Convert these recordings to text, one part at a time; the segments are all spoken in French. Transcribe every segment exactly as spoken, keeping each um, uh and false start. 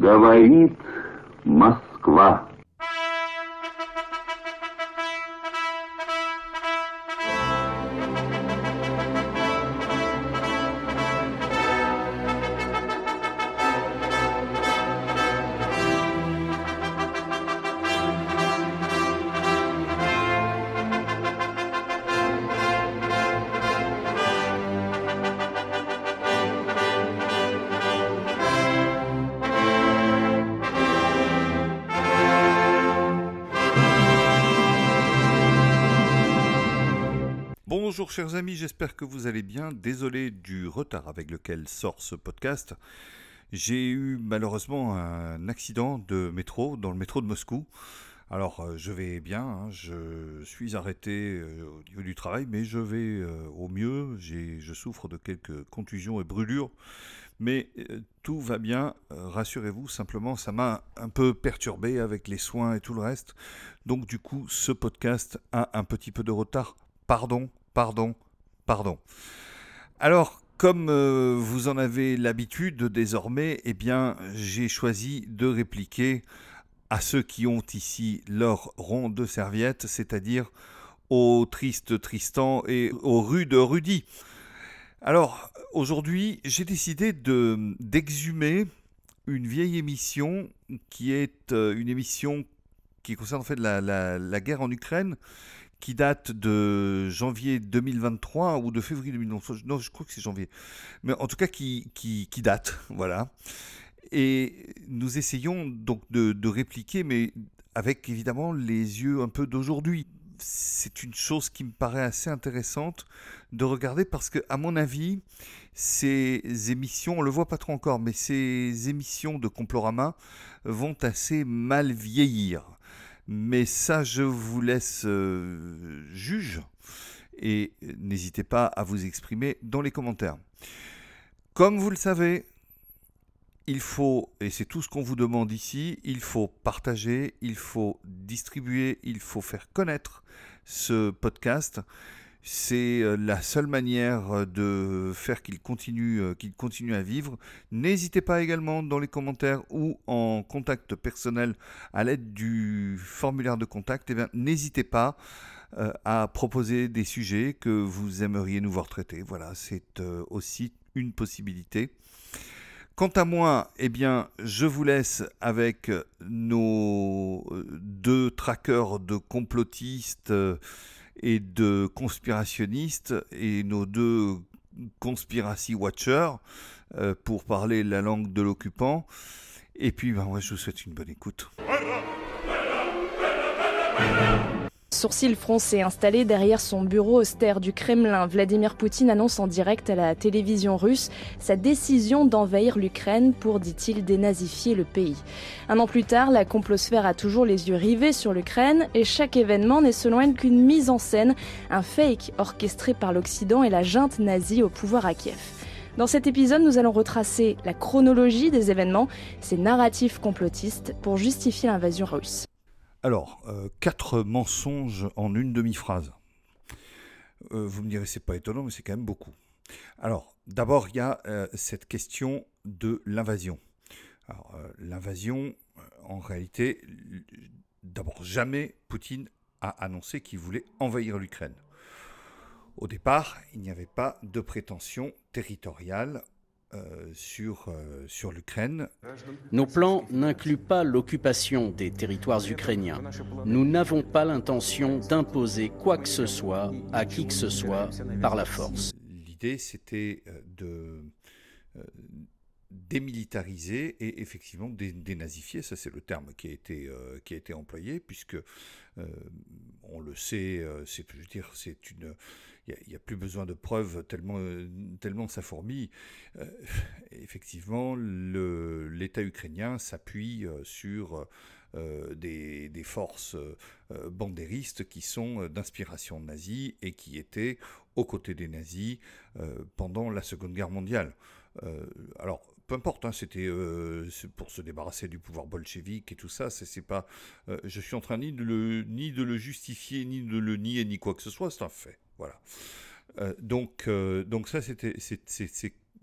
Говорит Москва. Bonjour chers amis, j'espère que vous allez bien. Désolé du retard avec lequel sort ce podcast. J'ai eu malheureusement un accident de métro, dans le métro de Moscou. Alors euh, je vais bien, hein, je suis arrêté euh, au niveau du travail, mais je vais euh, au mieux. J'ai, je souffre de quelques contusions et brûlures, mais euh, tout va bien, euh, rassurez-vous. Simplement, ça m'a un peu perturbé avec les soins et tout le reste. Donc du coup, ce podcast a un petit peu de retard. Pardon, pardon, pardon. Alors, comme euh, vous en avez l'habitude désormais, eh bien, j'ai choisi de répliquer à ceux qui ont ici leur rond de serviette, c'est-à-dire au triste Tristan et au rude Rudy. Alors, aujourd'hui, j'ai décidé de, d'exhumer une vieille émission qui est euh, une émission qui concerne en fait la, la, la guerre en Ukraine, qui date de janvier deux mille vingt-trois ou de février deux mille vingt-trois. Non, je crois que c'est janvier. Mais en tout cas, qui, qui, qui date, voilà. Et nous essayons donc de, de répliquer, mais avec évidemment les yeux un peu d'aujourd'hui. C'est une chose qui me paraît assez intéressante de regarder parce que, à mon avis, ces émissions, on le voit pas trop encore, mais ces émissions de Complorama vont assez mal vieillir. Mais ça, je vous laisse euh, juge et n'hésitez pas à vous exprimer dans les commentaires. Comme vous le savez, il faut, et c'est tout ce qu'on vous demande ici, il faut partager, il faut distribuer, il faut faire connaître ce podcast. C'est la seule manière de faire qu'il continue, qu'il continue à vivre. N'hésitez pas également dans les commentaires ou en contact personnel à l'aide du formulaire de contact. Eh bien, n'hésitez pas euh, à proposer des sujets que vous aimeriez nous voir traiter. Voilà, c'est euh, aussi une possibilité. Quant à moi, eh bien, je vous laisse avec nos deux traqueurs de complotistes et de conspirationnistes et nos deux conspiracy watchers euh, pour parler la langue de l'occupant. Et puis, ben, moi, je vous souhaite une bonne écoute. Sourcils froncés installé derrière son bureau austère du Kremlin, Vladimir Poutine annonce en direct à la télévision russe sa décision d'envahir l'Ukraine pour, dit-il, dénazifier le pays. Un an plus tard, la complosphère a toujours les yeux rivés sur l'Ukraine et chaque événement n'est selon elle qu'une mise en scène, un fake orchestré par l'Occident et la junte nazie au pouvoir à Kiev. Dans cet épisode, nous allons retracer la chronologie des événements, ces narratifs complotistes pour justifier l'invasion russe. Alors, euh, quatre mensonges en une demi-phrase. Euh, vous me direz, c'est pas étonnant, mais c'est quand même beaucoup. Alors, d'abord, il y a euh, cette question de l'invasion. Alors, euh, l'invasion, euh, en réalité, d'abord, jamais Poutine a annoncé qu'il voulait envahir l'Ukraine. Au départ, il n'y avait pas de prétention territoriale Euh, sur, euh, sur l'Ukraine. Nos plans n'incluent pas l'occupation des territoires ukrainiens. Nous n'avons pas l'intention d'imposer quoi que ce soit à qui que ce soit par la force. L'idée, c'était de euh, démilitariser et effectivement dé- dénazifier, ça c'est le terme qui a été, euh, qui a été employé, puisque euh, on le sait, euh, c'est, je veux dire, c'est une... Il n'y a, a plus besoin de preuves tellement, tellement ça fourmille. Euh, effectivement, le, l'État ukrainien s'appuie euh, sur euh, des, des forces euh, bandéristes qui sont d'inspiration nazie et qui étaient aux côtés des nazis euh, pendant la Seconde Guerre mondiale. Euh, alors, peu importe, hein, c'était euh, pour se débarrasser du pouvoir bolchevique et tout ça. C'est, c'est pas, euh, je suis en train ni de, le, ni de le justifier, ni de le nier, ni quoi que ce soit. C'est un fait. Voilà. Euh, donc, euh, donc ça, c'était, c'est, c'est, c'est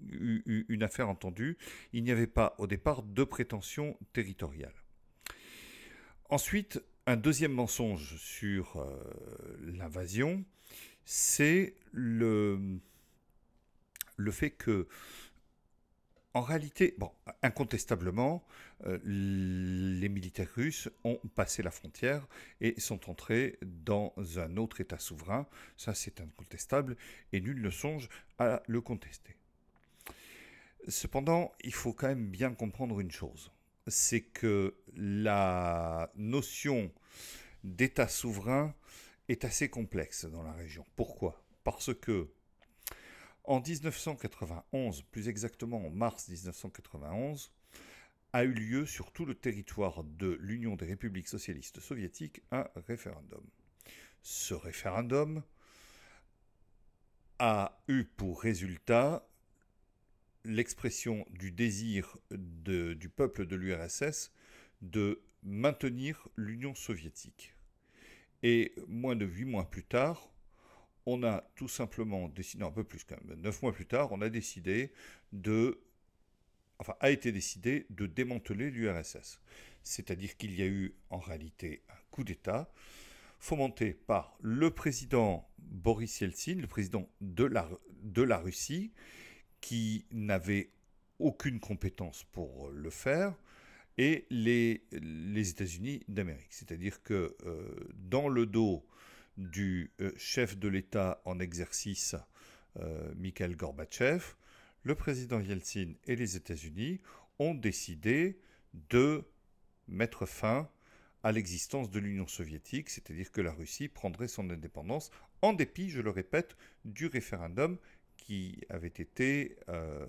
une, une affaire entendue. Il n'y avait pas au départ de prétention territoriale. Ensuite, un deuxième mensonge sur euh, l'invasion, c'est le, le fait que, en réalité, bon, incontestablement, euh, les militaires russes ont passé la frontière et sont entrés dans un autre État souverain. Ça, c'est incontestable et nul ne songe à le contester. Cependant, il faut quand même bien comprendre une chose. C'est que la notion d'État souverain est assez complexe dans la région. Pourquoi ? Parce que en dix-neuf cent quatre-vingt-onze, plus exactement en mars dix-neuf cent quatre-vingt-onze, a eu lieu sur tout le territoire de l'Union des républiques socialistes soviétiques un référendum. Ce référendum a eu pour résultat l'expression du désir de, du peuple de l'U R S S de maintenir l'Union soviétique. Et moins de huit mois plus tard, on a tout simplement décidé, non, un peu plus quand même, neuf mois plus tard, on a décidé de, enfin, a été décidé de démanteler l'U R S S. C'est-à-dire qu'il y a eu en réalité un coup d'État fomenté par le président Boris Yeltsin, le président de la, de la Russie, qui n'avait aucune compétence pour le faire, et les, les États-Unis d'Amérique. C'est-à-dire que euh, dans le dos du euh, chef de l'État en exercice, euh, Mikhail Gorbatchev, le président Yeltsin et les États-Unis ont décidé de mettre fin à l'existence de l'Union soviétique, c'est-à-dire que la Russie prendrait son indépendance, en dépit, je le répète, du référendum qui avait été euh,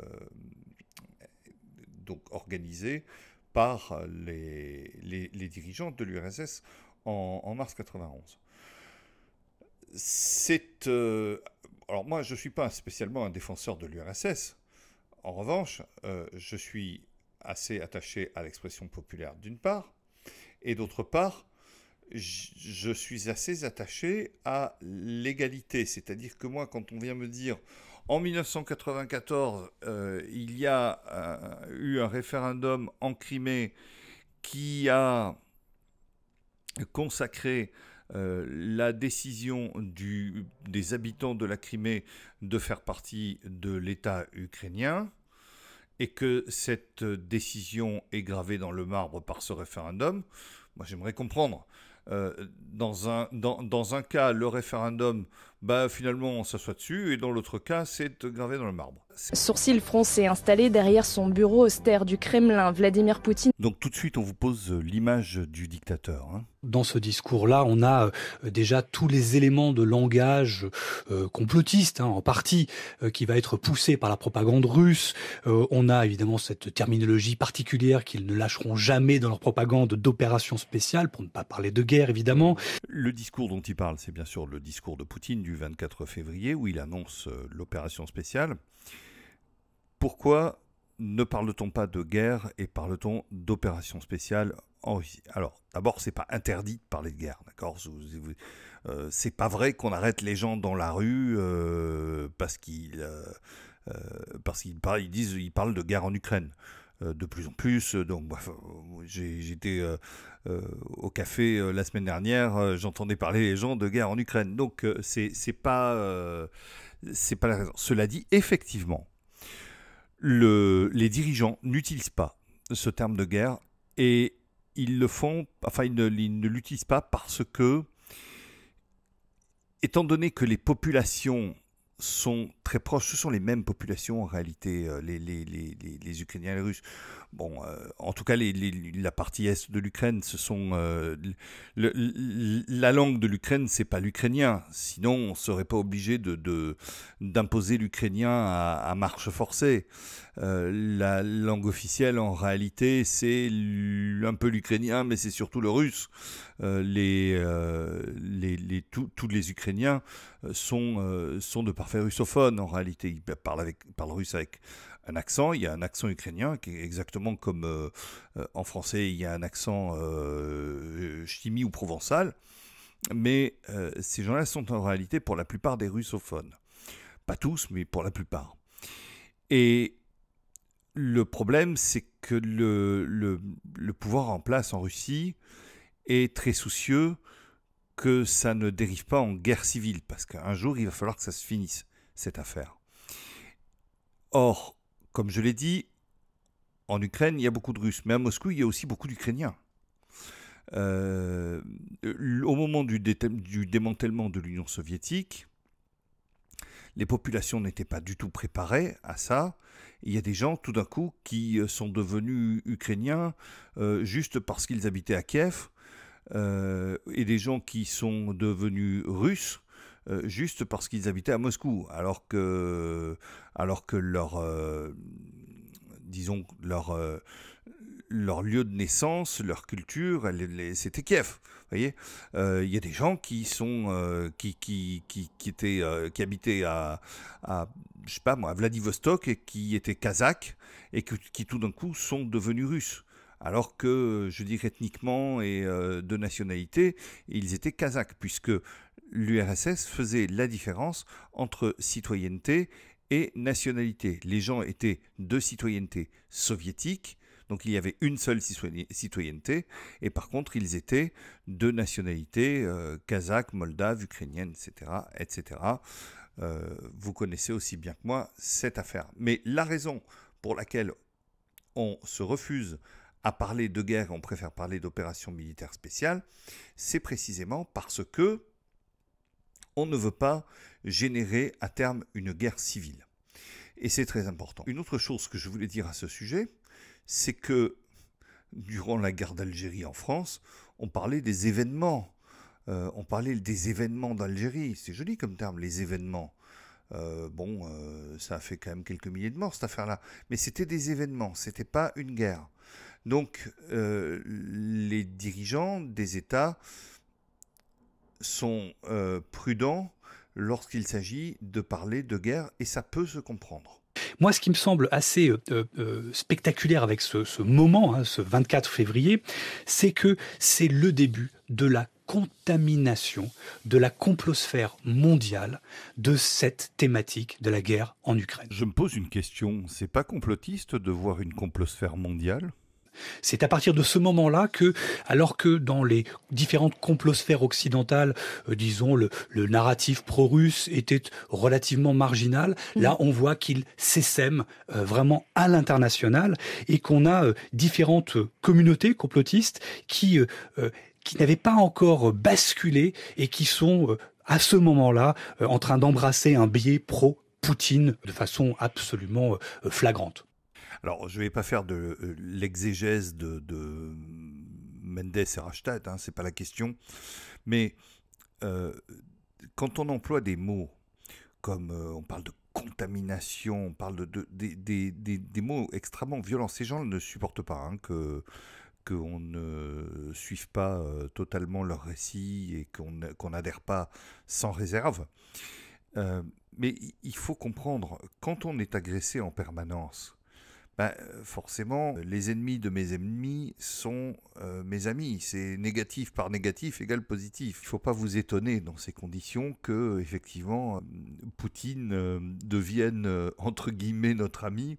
donc organisé par les, les, les dirigeants de l'U R S S en, en mars quatre-vingt-onze. C'est, euh, alors moi, je ne suis pas spécialement un défenseur de l'U R S S. En revanche, euh, je suis assez attaché à l'expression populaire d'une part, et d'autre part, je suis assez attaché à l'égalité. C'est-à-dire que moi, quand on vient me dire en dix-neuf cent quatre-vingt-quatorze, euh, il y a euh, eu un référendum en Crimée qui a consacré euh, la décision du, des habitants de la Crimée de faire partie de l'État ukrainien, et que cette décision est gravée dans le marbre par ce référendum, moi j'aimerais comprendre. Euh, dans, un, dans, dans un cas, le référendum, bah, finalement on s'assoit dessus, et dans l'autre cas, c'est gravé dans le marbre. Sourcil froncé, installé derrière son bureau austère du Kremlin, Vladimir Poutine. Donc tout de suite, on vous pose l'image du dictateur. Hein. Dans ce discours-là, on a euh, déjà tous les éléments de langage euh, complotiste, hein, en partie, euh, qui va être poussé par la propagande russe. Euh, on a évidemment cette terminologie particulière qu'ils ne lâcheront jamais dans leur propagande d'opération spéciale, pour ne pas parler de guerre, évidemment. Le discours dont il parle, c'est bien sûr le discours de Poutine du vingt-quatre février, où il annonce euh, l'opération spéciale. Pourquoi ne parle-t-on pas de guerre et parle-t-on d'opération spéciale en Russie ? Alors, d'abord, c'est pas interdit de parler de guerre, d'accord ? euh, C'est pas vrai qu'on arrête les gens dans la rue euh, parce qu'ils euh, euh, parce qu'ils parlent, ils disent, ils parlent de guerre en Ukraine. Euh, de plus en plus, donc bref, j'ai, j'étais euh, euh, au café euh, la semaine dernière, euh, j'entendais parler les gens de guerre en Ukraine. Donc euh, c'est c'est pas euh, c'est pas la raison. Cela dit, effectivement, Le, les dirigeants n'utilisent pas ce terme de guerre, et ils le font, enfin ils ne, ils ne l'utilisent pas parce que, étant donné que les populations sont très proches, ce sont les mêmes populations en réalité, les, les, les, les, les Ukrainiens et les Russes. Bon, euh, en tout cas, les, les, la partie est de l'Ukraine, ce sont euh, le, le, la langue de l'Ukraine, c'est pas l'ukrainien. Sinon, on serait pas obligé de, de d'imposer l'ukrainien à, à marche forcée. Euh, la langue officielle, en réalité, c'est un peu l'ukrainien, mais c'est surtout le russe. Euh, les, euh, les, les, tous les Ukrainiens sont, euh, sont de parfaits russophones, en réalité. Ils parlent, avec, parlent russe avec un accent. Il y a un accent ukrainien qui est exactement comme euh, euh, en français, il y a un accent euh, ch'timi ou provençal. Mais euh, ces gens-là sont en réalité pour la plupart des russophones. Pas tous, mais pour la plupart. Et le problème, c'est que le, le, le pouvoir en place en Russie est très soucieux que ça ne dérive pas en guerre civile, parce qu'un jour, il va falloir que ça se finisse, cette affaire. Or, comme je l'ai dit, en Ukraine, il y a beaucoup de Russes, mais à Moscou, il y a aussi beaucoup d'Ukrainiens. Euh, au moment du, dé- du démantèlement de l'Union soviétique, les populations n'étaient pas du tout préparées à ça. Il y a des gens, tout d'un coup, qui sont devenus ukrainiens euh, juste parce qu'ils habitaient à Kiev, euh, et des gens qui sont devenus russes euh, juste parce qu'ils habitaient à Moscou, alors que, alors que leur, euh, disons, leur, euh, leur lieu de naissance, leur culture, elle, elle, c'était Kiev. Vous voyez, il euh, y a des gens qui sont euh, qui, qui, qui, qui étaient euh, qui habitaient à, à je sais pas moi à Vladivostok et qui étaient kazakhs et que, qui tout d'un coup sont devenus russes, alors que je dirais ethniquement et euh, de nationalité ils étaient kazakhs, puisque l'U R S S faisait la différence entre citoyenneté et nationalité. Les gens étaient de citoyenneté soviétique. Donc il y avait une seule citoyenneté, et par contre ils étaient de nationalité euh, kazakh, moldave, ukrainienne, et cetera, et cetera. Euh, vous connaissez aussi bien que moi cette affaire. Mais la raison pour laquelle on se refuse à parler de guerre, on préfère parler d'opération militaire spéciale, c'est précisément parce que on ne veut pas générer à terme une guerre civile. Et c'est très important. Une autre chose que je voulais dire à ce sujet, c'est que durant la guerre d'Algérie en France, on parlait des événements. Euh, on parlait des événements d'Algérie. C'est joli comme terme, les événements. Euh, bon, euh, ça a fait quand même quelques milliers de morts, cette affaire-là. Mais c'était des événements, c'était pas une guerre. Donc, euh, les dirigeants des États sont euh, prudents lorsqu'il s'agit de parler de guerre, et ça peut se comprendre. Moi, ce qui me semble assez euh, euh, spectaculaire avec ce, ce moment, hein, ce vingt-quatre février, c'est que c'est le début de la contamination de la complosphère mondiale de cette thématique de la guerre en Ukraine. Je me pose une question, c'est pas complotiste de voir une complosphère mondiale ? C'est à partir de ce moment-là que, alors que dans les différentes complosphères occidentales, euh, disons, le, le narratif pro-russe était relativement marginal, mmh. là, on voit qu'il s'essaime euh, vraiment à l'international et qu'on a euh, différentes communautés complotistes qui, euh, euh, qui n'avaient pas encore basculé et qui sont, euh, à ce moment-là, euh, en train d'embrasser un biais pro-Poutine de façon absolument euh, flagrante. Alors, je ne vais pas faire de euh, l'exégèse de, de Mendes et Rashtat, hein, ce n'est pas la question. Mais euh, quand on emploie des mots comme euh, on parle de contamination, on parle de, de, de, de, de, des mots extrêmement violents, ces gens ne supportent pas hein, que qu'on ne suive pas euh, totalement leur récit et qu'on qu'on n'adhère pas sans réserve. Euh, mais il faut comprendre, quand on est agressé en permanence, ben, forcément, les ennemis de mes ennemis sont euh, mes amis. C'est négatif par négatif égale positif. Il ne faut pas vous étonner dans ces conditions que, effectivement, Poutine euh, devienne, euh, entre guillemets, notre ami.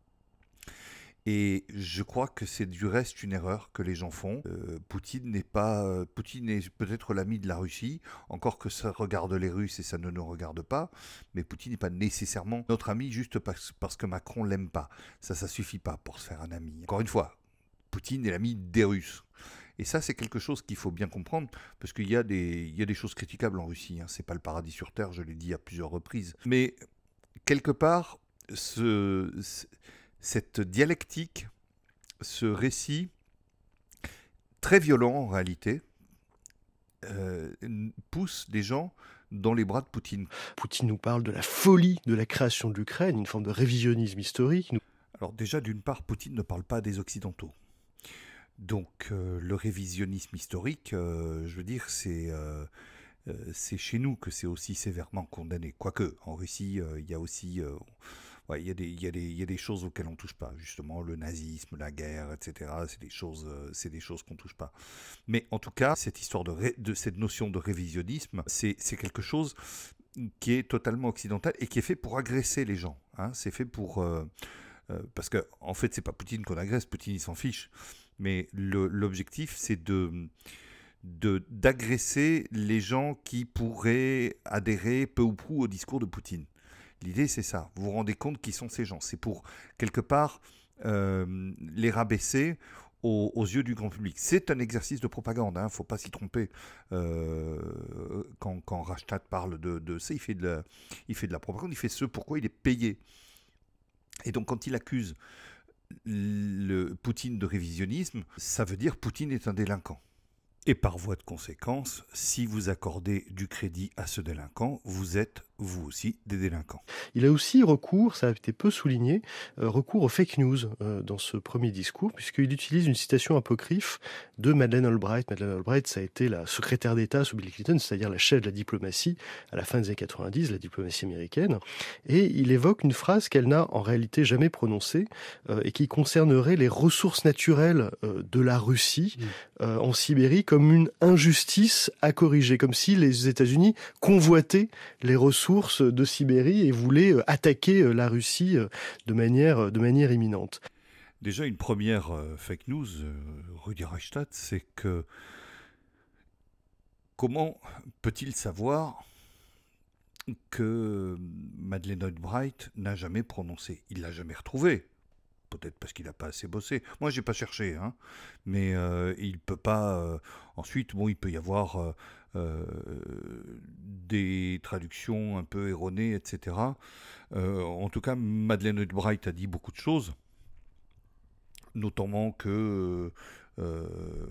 Et je crois que c'est du reste une erreur que les gens font. Euh, Poutine n'est pas, euh, Poutine est peut-être l'ami de la Russie, encore que ça regarde les Russes et ça ne nous regarde pas. Mais Poutine n'est pas nécessairement notre ami juste parce, parce que Macron l'aime pas. Ça, ça suffit pas pour se faire un ami. Encore une fois, Poutine est l'ami des Russes. Et ça, c'est quelque chose qu'il faut bien comprendre, parce qu'il y a des, il y a des choses critiquables en Russie. Hein. C'est pas le paradis sur terre, je l'ai dit à plusieurs reprises. Mais quelque part, ce, ce cette dialectique, ce récit très violent en réalité, euh, pousse des gens dans les bras de Poutine. Poutine nous parle de la folie de la création de l'Ukraine, une forme de révisionnisme historique. Alors déjà, d'une part, Poutine ne parle pas des Occidentaux. Donc euh, le révisionnisme historique, euh, je veux dire, c'est... Euh, euh, c'est chez nous que c'est aussi sévèrement condamné. Quoique, en Russie, euh, il y a aussi... Euh, Ouais, il y a des, il y a des, il y a des choses auxquelles on ne touche pas, justement, le nazisme, la guerre, et cetera. C'est des choses, euh, c'est des choses qu'on ne touche pas. Mais en tout cas, cette histoire de, ré, de cette notion de révisionnisme, c'est, c'est quelque chose qui est totalement occidental et qui est fait pour agresser les gens. Hein. C'est fait pour... Euh, euh, parce qu'en en fait, c'est pas Poutine qu'on agresse, Poutine, il s'en fiche. Mais le, l'objectif, c'est de, de, d'agresser les gens qui pourraient adhérer peu ou prou au discours de Poutine. L'idée, c'est ça. Vous vous rendez compte qui sont ces gens. C'est pour, quelque part, euh, les rabaisser aux, aux yeux du grand public. C'est un exercice de propagande, il hein, ne faut pas s'y tromper. Euh, quand, quand Reichstadt parle de, de ça, il fait de, la, il fait de la propagande, il fait ce pourquoi il est payé. Et donc, quand il accuse le Poutine de révisionnisme, ça veut dire Poutine est un délinquant. Et par voie de conséquence, si vous accordez du crédit à ce délinquant, vous êtes, vous aussi, des délinquants. Il a aussi recours, ça a été peu souligné, euh, recours aux fake news euh, dans ce premier discours, puisqu'il utilise une citation apocryphe de Madeleine Albright. Madeleine Albright, ça a été la secrétaire d'État sous Bill Clinton, c'est-à-dire la chef de la diplomatie à la fin des années quatre-vingt-dix, la diplomatie américaine. Et il évoque une phrase qu'elle n'a en réalité jamais prononcée euh, et qui concernerait les ressources naturelles euh, de la Russie euh, en Sibérie comme une injustice à corriger, comme si les États-Unis convoitaient les ressources de Sibérie et voulaient attaquer la Russie de manière, de manière imminente. Déjà, une première euh, fake news, euh, Rudi Reichstadt, c'est que comment peut-il savoir que Madeleine Albright n'a jamais prononcé? Il l'a jamais retrouvé. Peut-être parce qu'il n'a pas assez bossé. Moi, j'ai pas cherché, hein. Mais euh, il peut pas. Euh, ensuite, bon, il peut y avoir euh, euh, des traductions un peu erronées, et cetera. Euh, en tout cas, Madeleine Albright a dit beaucoup de choses, notamment que euh,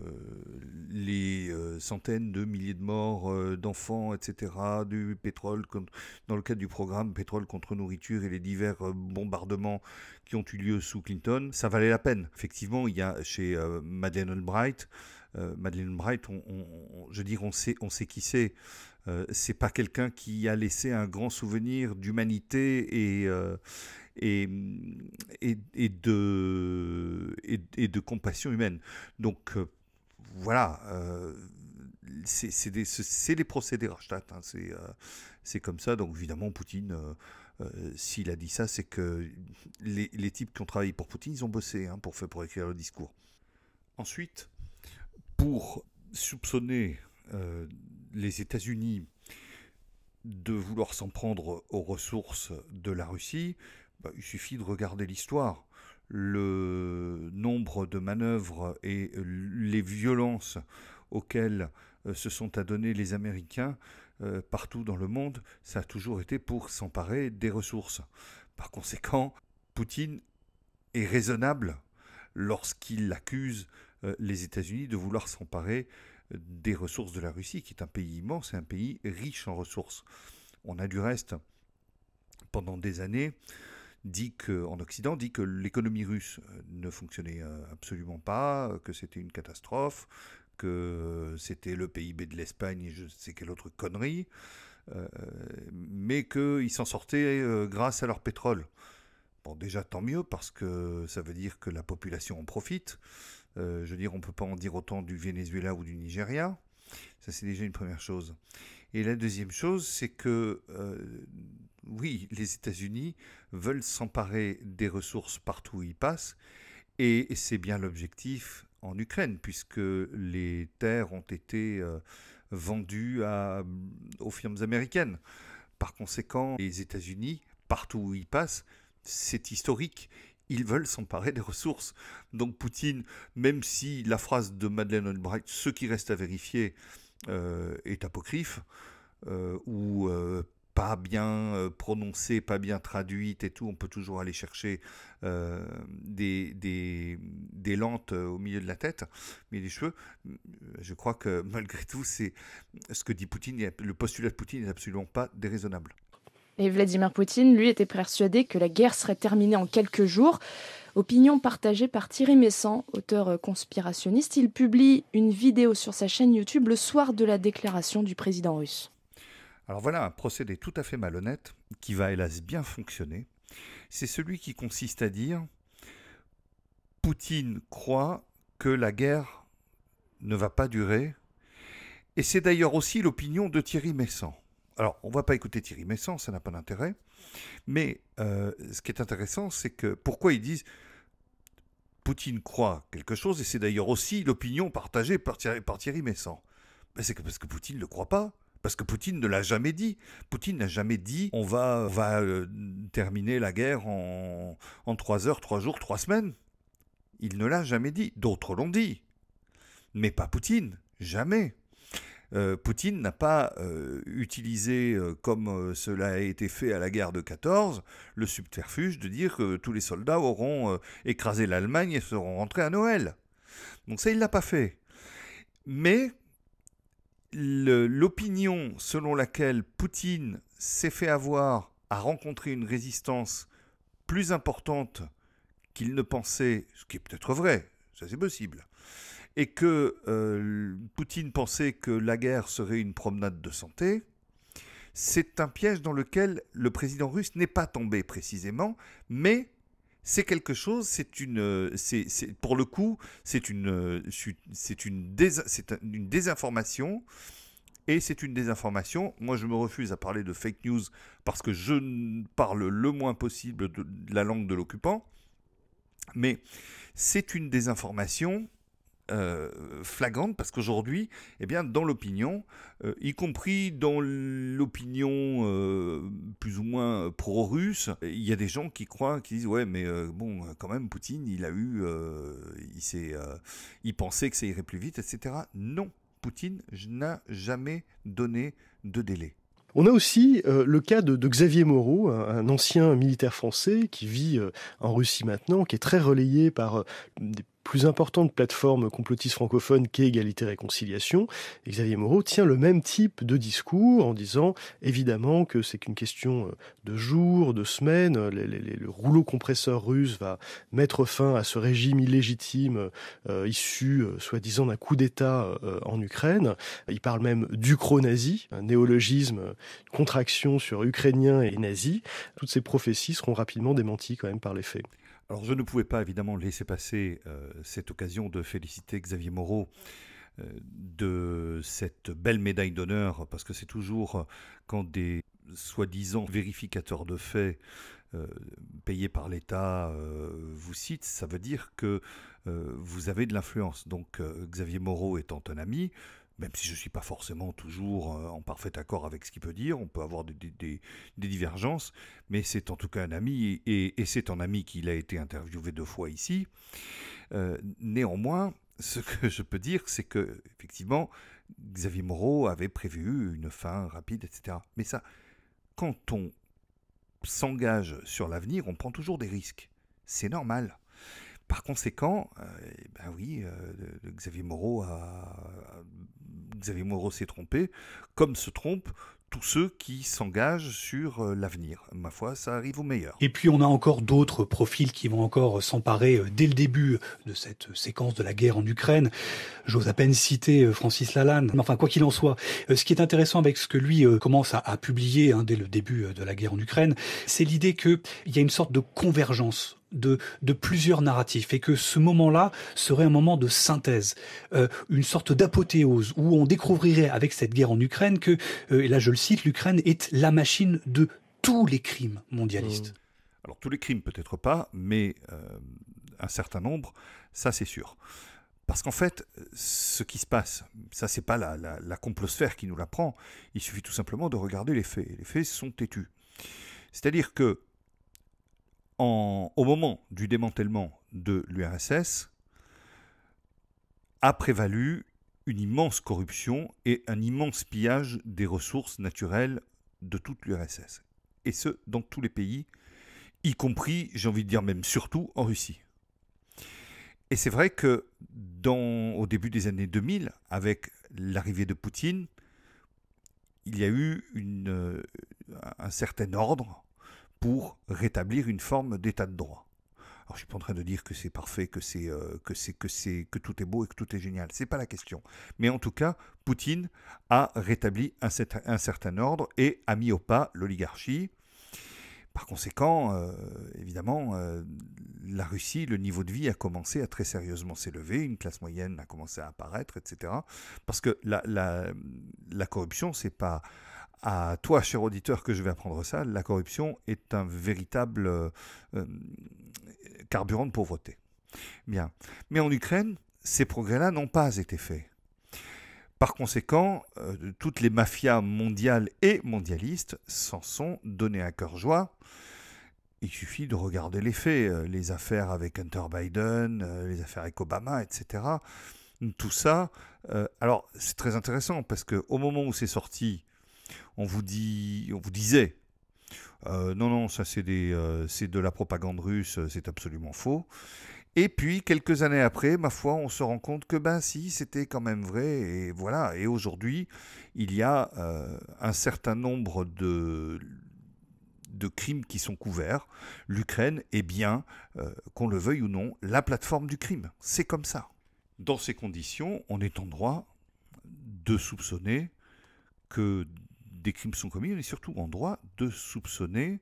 les euh, centaines de milliers de morts euh, d'enfants, et cetera, du pétrole, dans le cadre du programme Pétrole contre nourriture et les divers euh, bombardements qui ont eu lieu sous Clinton, ça valait la peine. Effectivement, il y a chez euh, Madeleine Albright, euh, Madeleine Albright, on, on, on, je veux dire, on sait, on sait qui c'est. Euh, c'est pas quelqu'un qui a laissé un grand souvenir d'humanité et euh, Et, et, et, de, et, et de compassion humaine. Donc euh, voilà, euh, c'est, c'est, des, c'est les procédés Reichstadt, hein, c'est, euh, c'est comme ça. Donc évidemment, Poutine, euh, euh, s'il a dit ça, c'est que les, les types qui ont travaillé pour Poutine, ils ont bossé hein, pour, pour écrire le discours. Ensuite, pour soupçonner euh, les États-Unis de vouloir s'en prendre aux ressources de la Russie, bah, il suffit de regarder l'histoire. Le nombre de manœuvres et les violences auxquelles euh, se sont adonnés les Américains euh, partout dans le monde, ça a toujours été pour s'emparer des ressources. Par conséquent, Poutine est raisonnable lorsqu'il accuse euh, les États-Unis de vouloir s'emparer des ressources de la Russie, qui est un pays immense et un pays riche en ressources. On a du reste, pendant des années, dit que, en Occident, dit que l'économie russe ne fonctionnait absolument pas, que c'était une catastrophe, que c'était le P I B de l'Espagne et je sais quelle autre connerie, euh, mais qu'ils s'en sortaient euh, grâce à leur pétrole. Bon, déjà, tant mieux, parce que ça veut dire que la population en profite. Euh, je veux dire, on ne peut pas en dire autant du Venezuela ou du Nigeria. Ça, c'est déjà une première chose. Et la deuxième chose, c'est que, euh, oui, les États-Unis veulent s'emparer des ressources partout où ils passent, et c'est bien l'objectif en Ukraine, puisque les terres ont été euh, vendues à, aux firmes américaines. Par conséquent, les États-Unis, partout où ils passent, c'est historique. Ils veulent s'emparer des ressources. Donc Poutine, même si la phrase de Madeleine Albright, ce qui reste à vérifier, euh, est apocryphe, euh, ou euh, pas bien euh, prononcée, pas bien traduite et tout, on peut toujours aller chercher euh, des, des, des lentes au milieu de la tête, mais les cheveux, je crois que malgré tout, c'est ce que dit Poutine, le postulat de Poutine n'est absolument pas déraisonnable. Et Vladimir Poutine, lui, était persuadé que la guerre serait terminée en quelques jours. Opinion partagée par Thierry Messant, auteur conspirationniste. Il publie une vidéo sur sa chaîne YouTube le soir de la déclaration du président russe. Alors voilà un procédé tout à fait malhonnête, qui va hélas bien fonctionner. C'est celui qui consiste à dire « Poutine croit que la guerre ne va pas durer ». Et c'est d'ailleurs aussi l'opinion de Thierry Messant. Alors, on ne va pas écouter Thierry Meyssan, ça n'a pas d'intérêt. Mais euh, ce qui est intéressant, c'est que pourquoi ils disent Poutine croit quelque chose, et c'est d'ailleurs aussi l'opinion partagée par Thierry, par Thierry Meyssan. Ben, c'est que parce que Poutine ne le croit pas. Parce que Poutine ne l'a jamais dit. Poutine n'a jamais dit on va, on va euh, terminer la guerre en, en trois heures, trois jours, trois semaines. Il ne l'a jamais dit. D'autres l'ont dit. Mais pas Poutine. Jamais. Euh, Poutine n'a pas euh, utilisé, euh, comme euh, cela a été fait à la guerre de quatorze, le subterfuge de dire que tous les soldats auront euh, écrasé l'Allemagne et seront rentrés à Noël. Donc ça, il ne l'a pas fait. Mais le, l'opinion selon laquelle Poutine s'est fait avoir à rencontrer une résistance plus importante qu'il ne pensait, ce qui est peut-être vrai, ça c'est possible, et que euh, Poutine pensait que la guerre serait une promenade de santé, c'est un piège dans lequel le président russe n'est pas tombé précisément, mais c'est quelque chose, c'est une, c'est, c'est, pour le coup, c'est une, c'est une, dés, c'est une désinformation, et c'est une désinformation. Moi, je me refuse à parler de fake news parce que je parle le moins possible de la langue de l'occupant, mais c'est une désinformation Euh, flagrante parce qu'aujourd'hui, eh bien, dans l'opinion, euh, y compris dans l'opinion euh, plus ou moins pro-russe, il y a des gens qui croient, qui disent ouais, mais euh, bon, quand même, Poutine, il a eu, euh, il s'est, euh, il pensait que ça irait plus vite, et cetera. Non, Poutine n'a jamais donné de délai. On a aussi euh, le cas de, de Xavier Moreau, un, un ancien militaire français qui vit euh, en Russie maintenant, qui est très relayé par euh, des plus importante plateforme complotiste francophone qu'est Égalité Réconciliation. Et Xavier Moreau tient le même type de discours en disant évidemment que c'est qu'une question de jours, de semaines. Les, les, les, le rouleau compresseur russe va mettre fin à ce régime illégitime euh, issu, euh, soi-disant, d'un coup d'État euh, en Ukraine. Il parle même d'ukro-nazi, un néologisme, une contraction sur ukrainien et nazi. Toutes ces prophéties seront rapidement démenties quand même par les faits. Alors je ne pouvais pas évidemment laisser passer euh, cette occasion de féliciter Xavier Moreau euh, de cette belle médaille d'honneur, parce que c'est toujours euh, quand des soi-disant vérificateurs de faits euh, payés par l'État euh, vous citent, ça veut dire que euh, vous avez de l'influence. Donc euh, Xavier Moreau étant un ami, même si je ne suis pas forcément toujours en parfait accord avec ce qu'il peut dire, on peut avoir des, des, des divergences, mais c'est en tout cas un ami, et, et c'est un ami qu'il a été interviewé deux fois ici. Euh, néanmoins, ce que je peux dire, c'est que effectivement, Xavier Moreau avait prévu une fin rapide, et cetera. Mais ça, quand on s'engage sur l'avenir, on prend toujours des risques. C'est normal. Par conséquent, euh, ben oui, euh, Xavier Moreau a, Xavier Moreau s'est trompé, comme se trompent tous ceux qui s'engagent sur euh, l'avenir. Ma foi, ça arrive au meilleur. Et puis on a encore d'autres profils qui vont encore s'emparer euh, dès le début de cette séquence de la guerre en Ukraine. J'ose à peine citer euh, Francis Lalanne. Mais enfin, quoi qu'il en soit, euh, ce qui est intéressant avec ce que lui euh, commence à, à publier hein, dès le début euh, de la guerre en Ukraine, c'est l'idée qu'il y a une sorte de convergence De, de plusieurs narratifs et que ce moment-là serait un moment de synthèse, euh, une sorte d'apothéose où on découvrirait avec cette guerre en Ukraine que, euh, et là je le cite, l'Ukraine est la machine de tous les crimes mondialistes. Mmh. Alors tous les crimes peut-être pas, mais euh, un certain nombre, ça c'est sûr. Parce qu'en fait, ce qui se passe, ça c'est pas la, la, la complosphère qui nous l'apprend, il suffit tout simplement de regarder les faits. Les faits sont têtus. C'est-à-dire que En, au moment du démantèlement de l'U R S S, a prévalu une immense corruption et un immense pillage des ressources naturelles de toute l'U R S S. Et ce, dans tous les pays, y compris, j'ai envie de dire même surtout, en Russie. Et c'est vrai que dans, au début des années deux mille, avec l'arrivée de Poutine, il y a eu une, un certain ordre pour rétablir une forme d'état de droit. Alors, je ne suis pas en train de dire que c'est parfait, que, c'est, euh, que, c'est, que, c'est, que tout est beau et que tout est génial. Ce n'est pas la question. Mais en tout cas, Poutine a rétabli un, un certain ordre et a mis au pas l'oligarchie. Par conséquent, euh, évidemment, euh, la Russie, le niveau de vie a commencé à très sérieusement s'élever, une classe moyenne a commencé à apparaître, et cetera. Parce que la, la, la corruption, ce n'est pas à toi, cher auditeur, que je vais apprendre ça. La corruption est un véritable euh, euh, carburant de pauvreté. Bien. Mais en Ukraine, ces progrès-là n'ont pas été faits. Par conséquent, euh, toutes les mafias mondiales et mondialistes s'en sont données à cœur joie. Il suffit de regarder les faits, euh, les affaires avec Hunter Biden, euh, les affaires avec Obama, et cetera. Tout ça, euh, alors c'est très intéressant parce qu'au moment où c'est sorti, on vous, dit, on vous disait euh, non, non, ça c'est, des, euh, c'est de la propagande russe, c'est absolument faux. Et puis, quelques années après, ma foi, on se rend compte que ben si, c'était quand même vrai. Et voilà, et aujourd'hui, il y a euh, un certain nombre de... de crimes qui sont couverts. L'Ukraine est bien, euh, qu'on le veuille ou non, la plateforme du crime. C'est comme ça. Dans ces conditions, on est en droit de soupçonner que des crimes sont commis, on est surtout en droit de soupçonner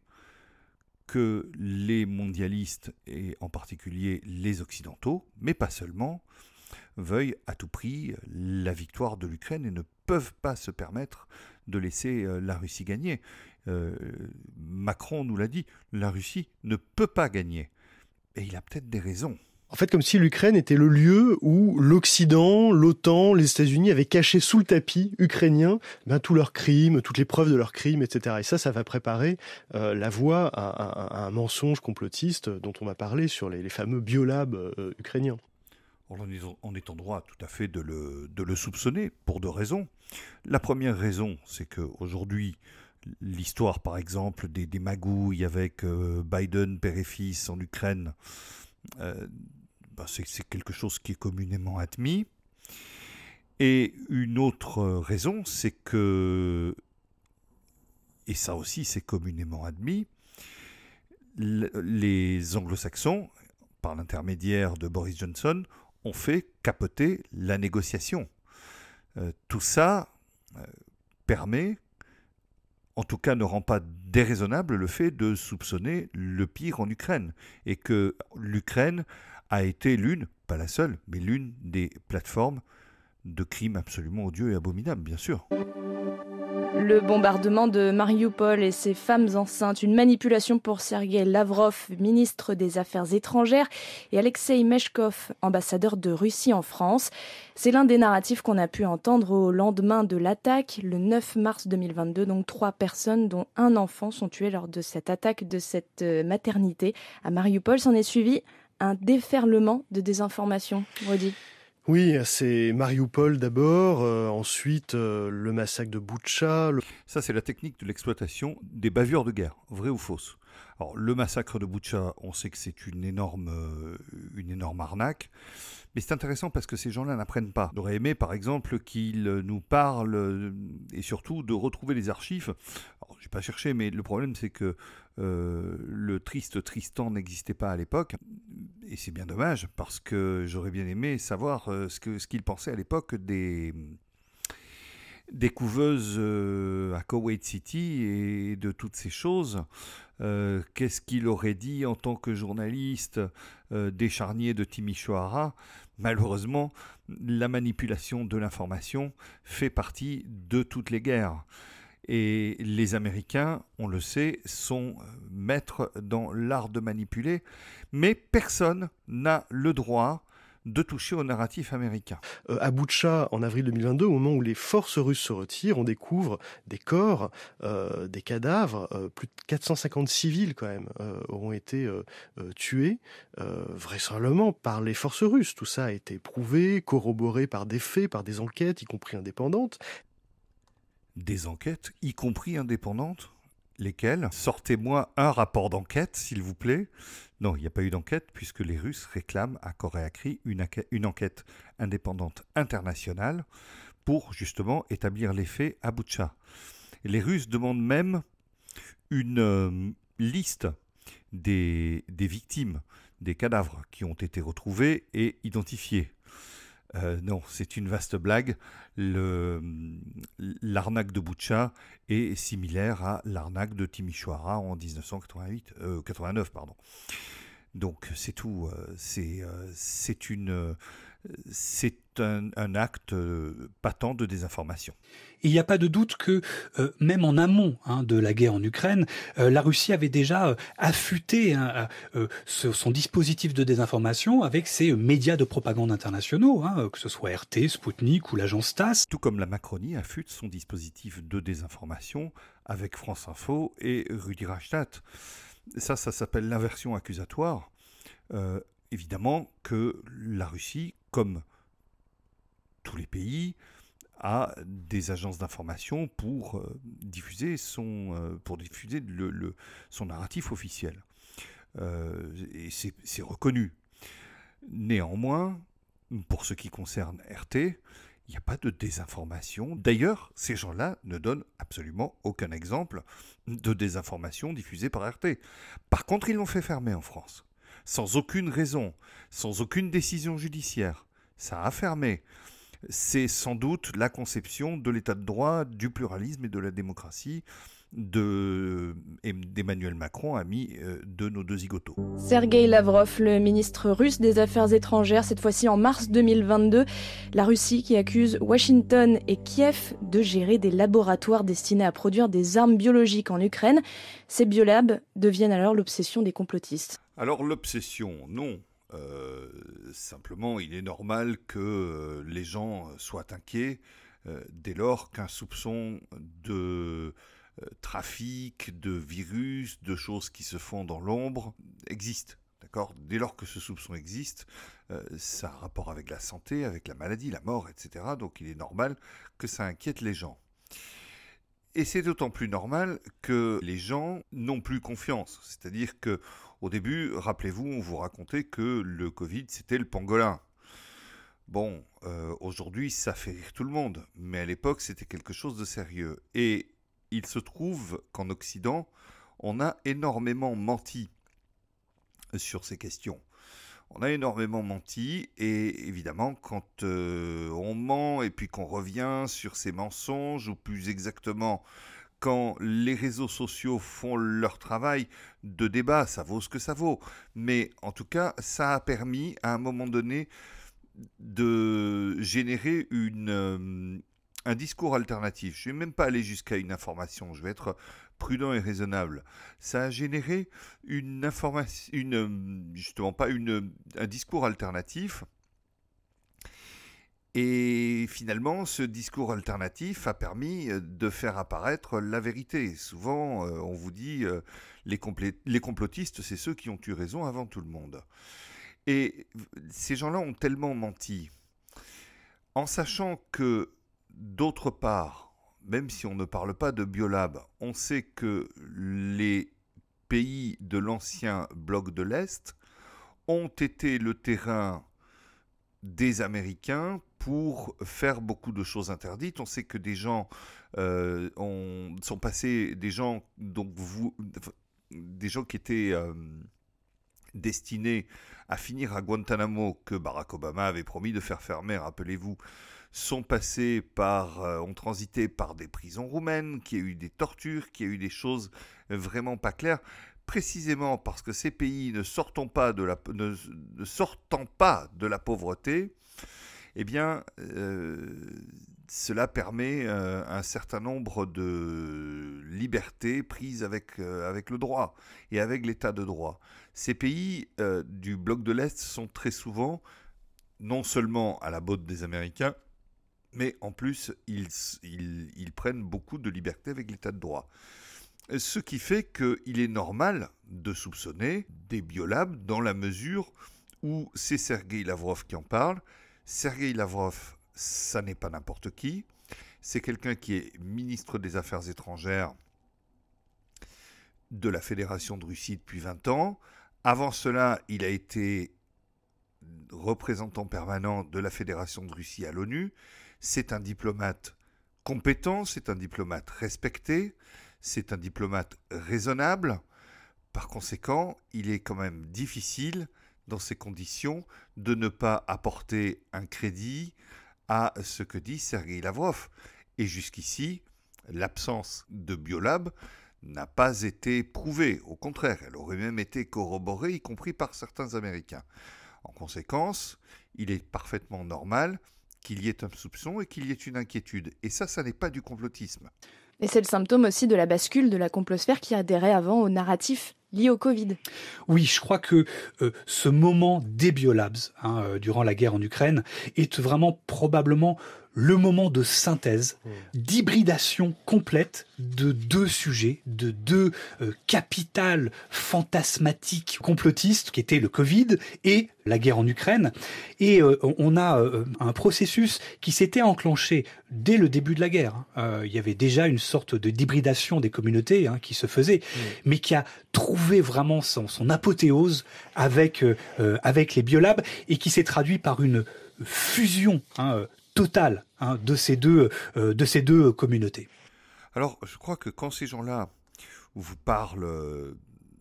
que les mondialistes, et en particulier les Occidentaux, mais pas seulement, veuillent à tout prix la victoire de l'Ukraine et ne peuvent pas se permettre de laisser la Russie gagner. Euh, Macron nous l'a dit, la Russie ne peut pas gagner. Et il a peut-être des raisons. En fait, comme si l'Ukraine était le lieu où l'Occident, l'OTAN, les États-Unis avaient caché sous le tapis ukrainien ben, tous leurs crimes, toutes les preuves de leurs crimes, et cetera. Et ça, ça va préparer euh, la voie à, à, à un mensonge complotiste dont on va parler sur les, les fameux biolabs euh, ukrainiens. On est, on est en droit tout à fait de le, de le soupçonner pour deux raisons. La première raison, c'est qu'aujourd'hui, l'histoire, par exemple, des, des magouilles avec euh, Biden, père et fils, en Ukraine, euh, bah c'est, c'est quelque chose qui est communément admis. Et une autre raison, c'est que, et ça aussi c'est communément admis, les anglo-saxons, par l'intermédiaire de Boris Johnson, ont fait capoter la négociation. Euh, tout ça euh, permet, en tout cas ne rend pas déraisonnable le fait de soupçonner le pire en Ukraine, et que l'Ukraine a été l'une, pas la seule, mais l'une des plateformes de crimes absolument odieux et abominables, bien sûr. Le bombardement de Mariupol et ses femmes enceintes, une manipulation pour Sergueï Lavrov, ministre des Affaires étrangères, et Alexei Meshkov, ambassadeur de Russie en France. C'est l'un des narratifs qu'on a pu entendre au lendemain de l'attaque, le neuf mars deux mille vingt-deux. Donc trois personnes, dont un enfant, sont tuées lors de cette attaque de cette maternité à Mariupol. S'en est suivi un déferlement de désinformation, Rudy. Oui, c'est Mariupol d'abord, euh, ensuite euh, le massacre de Boutcha. Le... Ça, c'est la technique de l'exploitation des bavures de guerre, vraies ou fausses. Alors, le massacre de Boutcha, on sait que c'est une énorme, euh, une énorme arnaque, mais c'est intéressant parce que ces gens-là n'apprennent pas. J'aurais aimé, par exemple, qu'ils nous parlent, euh, et surtout de retrouver les archives. Alors, je n'ai pas cherché, mais le problème, c'est que euh, le triste Tristan n'existait pas à l'époque. Et c'est bien dommage, parce que j'aurais bien aimé savoir euh, ce, que, ce qu'il pensait à l'époque des, des couveuses euh, à Kuwait City et de toutes ces choses. Euh, qu'est-ce qu'il aurait dit en tant que journaliste euh, des charniers de Timișoara ? Malheureusement, la manipulation de l'information fait partie de toutes les guerres. Et les Américains, on le sait, sont maîtres dans l'art de manipuler, mais personne n'a le droit de toucher au narratif américain. Euh, à Boutcha, en avril deux mille vingt-deux, au moment où les forces russes se retirent, on découvre des corps, euh, des cadavres, euh, plus de quatre cent cinquante civils quand même euh, auront été euh, euh, tués, euh, vraisemblablement par les forces russes. Tout ça a été prouvé, corroboré par des faits, par des enquêtes, y compris indépendantes. Des enquêtes, y compris indépendantes ? Lesquelles ? Sortez-moi un rapport d'enquête, s'il vous plaît. Non, il n'y a pas eu d'enquête, puisque les Russes réclament à corps et à cri une, une enquête indépendante internationale pour justement établir les faits à Boutcha. Les Russes demandent même une euh, liste des, des victimes, des cadavres qui ont été retrouvés et identifiés. Euh, non, c'est une vaste blague. Le, l'arnaque de Boutcha est similaire à l'arnaque de Timișoara en dix-neuf cent quatre-vingt-huit, euh, quatre-vingt-neuf. Pardon. Donc c'est tout. C'est, euh, c'est une, c'est un, un acte patent de désinformation. Il n'y a pas de doute que euh, même en amont hein, de la guerre en Ukraine, euh, la Russie avait déjà euh, affûté hein, euh, ce, son dispositif de désinformation avec ses médias de propagande internationaux, hein, que ce soit R T, Sputnik ou l'agence TASS. Tout comme la Macronie affûte son dispositif de désinformation avec France Info et Rudi Reichstadt. Ça, ça s'appelle l'inversion accusatoire. Euh, évidemment que la Russie, comme tous les pays, a des agences d'information pour euh, diffuser son euh, pour diffuser le, le, son narratif officiel. Euh, et c'est, c'est reconnu. Néanmoins, pour ce qui concerne R T, il n'y a pas de désinformation. D'ailleurs, ces gens-là ne donnent absolument aucun exemple de désinformation diffusée par R T. Par contre, ils l'ont fait fermer en France, sans aucune raison, sans aucune décision judiciaire. Ça a fermé. C'est sans doute la conception de l'état de droit, du pluralisme et de la démocratie de, d'Emmanuel Macron, ami de nos deux zigotos. Sergueï Lavrov, le ministre russe des Affaires étrangères, cette fois-ci en mars deux mille vingt-deux. La Russie qui accuse Washington et Kiev de gérer des laboratoires destinés à produire des armes biologiques en Ukraine. Ces biolabs deviennent alors l'obsession des complotistes. Alors l'obsession, non. Euh, simplement, il est normal que euh, les gens soient inquiets euh, dès lors qu'un soupçon de euh, trafic, de virus, de choses qui se font dans l'ombre existe. D'accord ? Dès lors que ce soupçon existe, euh, ça a un rapport avec la santé, avec la maladie, la mort, et cetera. Donc il est normal que ça inquiète les gens. Et c'est d'autant plus normal que les gens n'ont plus confiance. C'est-à-dire que au début, rappelez-vous, on vous racontait que le Covid, c'était le pangolin. Bon, euh, aujourd'hui, ça fait rire tout le monde, mais à l'époque, c'était quelque chose de sérieux. Et il se trouve qu'en Occident, on a énormément menti sur ces questions. On a énormément menti, et évidemment, quand euh, on ment et puis qu'on revient sur ces mensonges, ou plus exactement, quand les réseaux sociaux font leur travail de débat, ça vaut ce que ça vaut. Mais en tout cas, ça a permis à un moment donné de générer une, euh, un discours alternatif. Je ne vais même pas aller jusqu'à une information, je vais être prudent et raisonnable. Ça a généré une information, une, justement pas une, un discours alternatif. Et finalement, ce discours alternatif a permis de faire apparaître la vérité. Souvent, euh, on vous dit euh, les, complé- les complotistes, c'est ceux qui ont eu raison avant tout le monde. Et ces gens-là ont tellement menti, en sachant que, d'autre part, même si on ne parle pas de biolab, on sait que les pays de l'ancien bloc de l'Est ont été le terrain des Américains pour faire beaucoup de choses interdites. On sait que des gens euh, ont, sont passés, des gens, donc vous, des gens qui étaient euh, destinés à finir à Guantanamo, que Barack Obama avait promis de faire fermer, rappelez-vous, sont passés par, euh, ont transité par des prisons roumaines, qu'il y a eu des tortures, qu'il y a eu des choses vraiment pas claires. Précisément parce que ces pays ne sortant pas de la, ne, ne sortant pas de la pauvreté, eh bien, euh, cela permet euh, un certain nombre de libertés prises avec, euh, avec le droit et avec l'état de droit. Ces pays euh, du bloc de l'Est sont très souvent, non seulement à la botte des Américains, mais en plus, ils, ils, ils prennent beaucoup de libertés avec l'état de droit. Ce qui fait qu'il est normal de soupçonner des biolabs dans la mesure où c'est Sergueï Lavrov qui en parle. Sergueï Lavrov, ça n'est pas n'importe qui. C'est quelqu'un qui est ministre des Affaires étrangères de la Fédération de Russie depuis vingt ans. Avant cela, il a été représentant permanent de la Fédération de Russie à l'ONU. C'est un diplomate compétent, c'est un diplomate respecté. C'est un diplomate raisonnable. Par conséquent, il est quand même difficile, dans ces conditions, de ne pas apporter un crédit à ce que dit Sergueï Lavrov. Et jusqu'ici, l'absence de biolab n'a pas été prouvée. Au contraire, elle aurait même été corroborée, y compris par certains Américains. En conséquence, il est parfaitement normal qu'il y ait un soupçon et qu'il y ait une inquiétude. Et ça, ça n'est pas du complotisme. Et c'est le symptôme aussi de la bascule de la complosphère qui adhérait avant au narratif lié au Covid. Oui, je crois que euh, ce moment des biolabs, hein, euh, durant la guerre en Ukraine, est vraiment probablement le moment de synthèse, d'hybridation complète de deux sujets, de deux euh, capitales fantasmatiques complotistes, qui étaient le Covid et la guerre en Ukraine. Et euh, on a euh, un processus qui s'était enclenché dès le début de la guerre. Euh, il y avait déjà une sorte de d'hybridation des communautés hein, qui se faisait, mmh. mais qui a trouvé vraiment son, son apothéose avec, euh, avec les biolabs et qui s'est traduit par une fusion hein, totale hein, de ces deux, euh, de ces deux communautés. Alors, je crois que quand ces gens-là vous parlent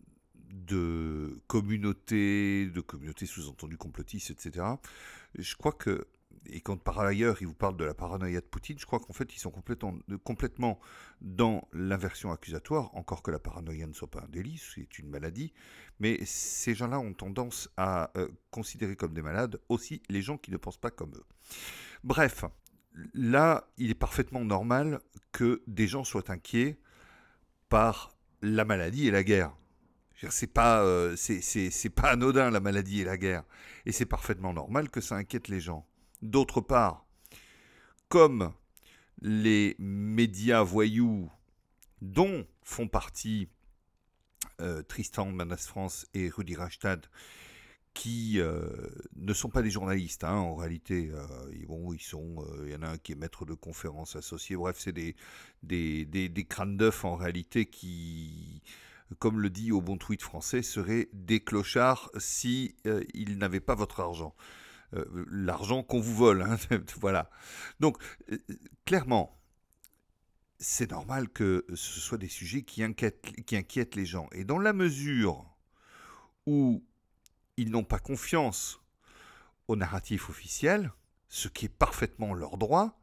de communautés, de communautés sous-entendues complotistes, et cetera, je crois que, et quand par ailleurs ils vous parlent de la paranoïa de Poutine, je crois qu'en fait ils sont complètement, complètement dans l'inversion accusatoire, encore que la paranoïa ne soit pas un délit, c'est une maladie, mais ces gens-là ont tendance à euh, considérer comme des malades aussi les gens qui ne pensent pas comme eux. Bref, là, il est parfaitement normal que des gens soient inquiets par la maladie et la guerre. C'est pas, euh, c'est, c'est, c'est pas anodin la maladie et la guerre. Et c'est parfaitement normal que ça inquiète les gens. D'autre part, comme les médias voyous dont font partie euh, Tristan Menace France et Rudi Reichstad, qui euh, ne sont pas des journalistes, hein, en réalité, euh, ils, bon, ils sont, il euh, y en a un qui est maître de conférences associé, bref, c'est des, des, des, des crânes d'œufs en réalité qui, comme le dit au bon tweet français, seraient des clochards si euh, ils n'avaient pas votre argent. Euh, l'argent qu'on vous vole, hein, voilà. Donc, euh, clairement, c'est normal que ce soit des sujets qui inquiètent, qui inquiètent les gens. Et dans la mesure où ils n'ont pas confiance au narratif officiel, ce qui est parfaitement leur droit,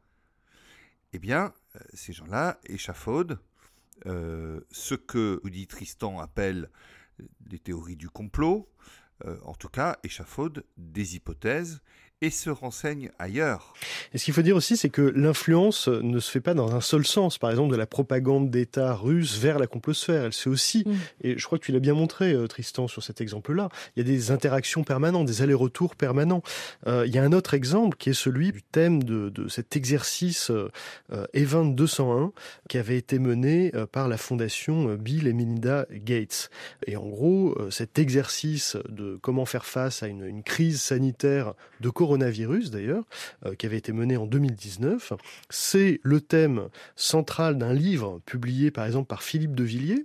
eh bien, euh, ces gens-là échafaudent euh, ce que dit Tristan appelle des théories du complot, euh, en tout cas, échafaudent des hypothèses et se renseignent ailleurs. Et ce qu'il faut dire aussi, c'est que l'influence ne se fait pas dans un seul sens. Par exemple, de la propagande d'État russe vers la complosphère. Elle se fait aussi, mmh. et je crois que tu l'as bien montré, Tristan, sur cet exemple-là, il y a des interactions permanentes, des allers-retours permanents. Euh, il y a un autre exemple qui est celui du thème de, de cet exercice euh, Event deux cent un qui avait été mené euh, par la fondation Bill et Melinda Gates. Et en gros, euh, cet exercice de comment faire face à une, une crise sanitaire de coronavirus d'ailleurs, euh, qui avait été mené en deux mille dix-neuf. C'est le thème central d'un livre publié par exemple par Philippe de Villiers,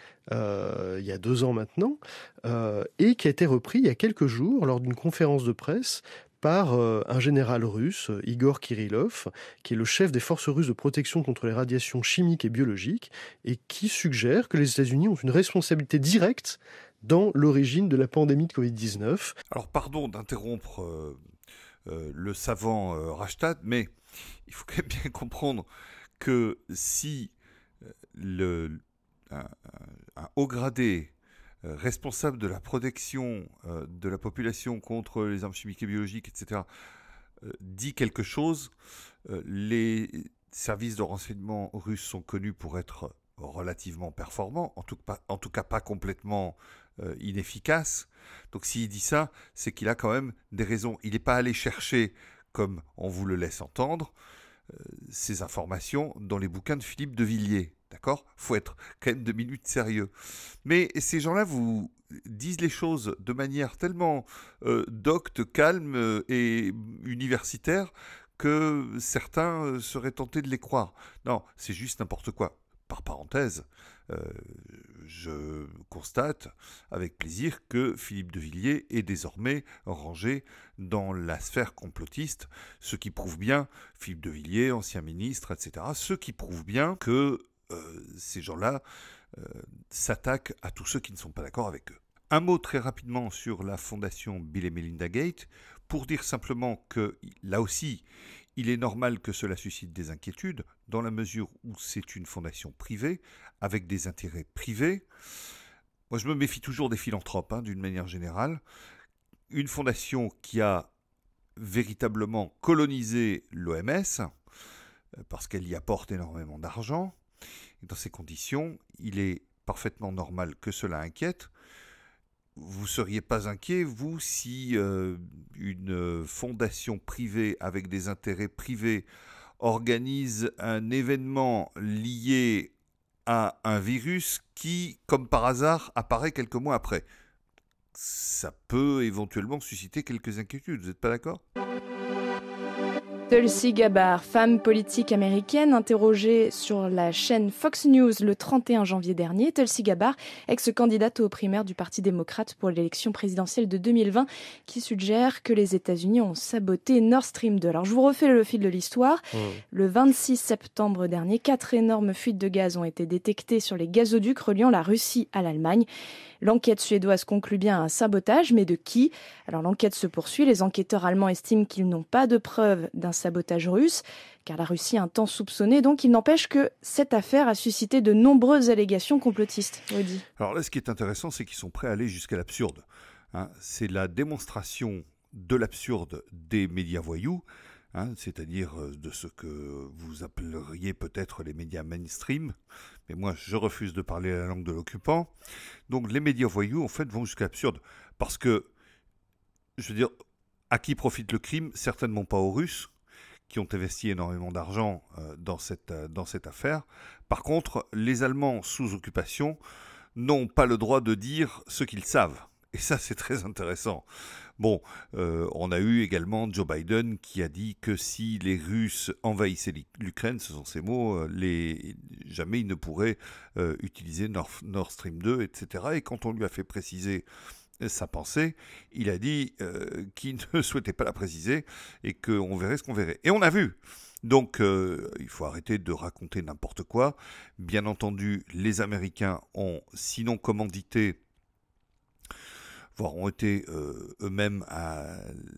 euh, il y a deux ans maintenant, euh, et qui a été repris il y a quelques jours lors d'une conférence de presse par euh, un général russe, Igor Kirillov, qui est le chef des forces russes de protection contre les radiations chimiques et biologiques, et qui suggère que les États-Unis ont une responsabilité directe dans l'origine de la pandémie de covid dix-neuf. Alors pardon d'interrompre euh, euh, le savant euh, Reichstad, mais il faut quand même bien comprendre que si euh, le, un, un haut gradé euh, responsable de la protection euh, de la population contre les armes chimiques et biologiques, et cetera, euh, dit quelque chose, euh, les services de renseignement russes sont connus pour être relativement performants, en tout, pas, en tout cas pas complètement euh, inefficaces. Donc s'il dit ça, c'est qu'il a quand même des raisons. Il n'est pas allé chercher, comme on vous le laisse entendre, euh, ces informations dans les bouquins de Philippe de Villiers. D'accord ? Il faut être quand même deux minutes sérieux. Mais ces gens-là vous disent les choses de manière tellement euh, docte, calme euh, et universitaire que certains euh, seraient tentés de les croire. Non, c'est juste n'importe quoi. Par parenthèse, euh, je constate avec plaisir que Philippe de Villiers est désormais rangé dans la sphère complotiste, ce qui prouve bien, Philippe de Villiers, ancien ministre, et cetera, ce qui prouve bien que euh, ces gens-là euh, s'attaquent à tous ceux qui ne sont pas d'accord avec eux. Un mot très rapidement sur la fondation Bill et Melinda Gates, pour dire simplement que, là aussi, il est normal que cela suscite des inquiétudes, dans la mesure où c'est une fondation privée, avec des intérêts privés. Moi, je me méfie toujours des philanthropes, hein, d'une manière générale. Une fondation qui a véritablement coloniser l'O M S, parce qu'elle y apporte énormément d'argent. Et dans ces conditions, il est parfaitement normal que cela inquiète. Vous ne seriez pas inquiet, vous, si euh, une fondation privée avec des intérêts privés organise un événement lié à un virus qui, comme par hasard, apparaît quelques mois après. Ça peut éventuellement susciter quelques inquiétudes, vous n'êtes pas d'accord ? Tulsi Gabbard, femme politique américaine, interrogée sur la chaîne Fox News le trente et un janvier dernier. Tulsi Gabbard, ex-candidate aux primaires du Parti démocrate pour l'élection présidentielle de deux mille vingt, qui suggère que les États-Unis ont saboté Nord Stream deux. Alors je vous refais le fil de l'histoire. Mmh. Le vingt-six septembre dernier, quatre énormes fuites de gaz ont été détectées sur les gazoducs reliant la Russie à l'Allemagne. L'enquête suédoise conclut bien à un sabotage, mais de qui ? Alors l'enquête se poursuit. Les enquêteurs allemands estiment qu'ils n'ont pas de preuves d'un sabotage russe, car la Russie a un temps soupçonné. Donc il n'empêche que cette affaire a suscité de nombreuses allégations complotistes. Rudy. Alors là, ce qui est intéressant, c'est qu'ils sont prêts à aller jusqu'à l'absurde. Hein, c'est la démonstration de l'absurde des médias voyous, hein, c'est-à-dire de ce que vous appelleriez peut-être les médias mainstream. Mais moi, je refuse de parler la langue de l'occupant. Donc les médias voyous, en fait, vont jusqu'à l'absurde. Parce que, je veux dire, à qui profite le crime ? Certainement pas aux Russes, qui ont investi énormément d'argent euh, dans, cette, euh, dans cette affaire. Par contre, les Allemands sous occupation n'ont pas le droit de dire ce qu'ils savent. Et ça, c'est très intéressant. Bon, euh, on a eu également Joe Biden qui a dit que si les Russes envahissaient l'Ukraine, ce sont ses mots, euh, les, jamais ils ne pourraient euh, utiliser Nord, Nord Stream deux, et cetera. Et quand on lui a fait préciser sa pensée, il a dit euh, qu'il ne souhaitait pas la préciser et qu'on verrait ce qu'on verrait. Et on a vu. Donc, euh, il faut arrêter de raconter n'importe quoi. Bien entendu, les Américains ont, sinon commandité, voire ont été euh, eux-mêmes à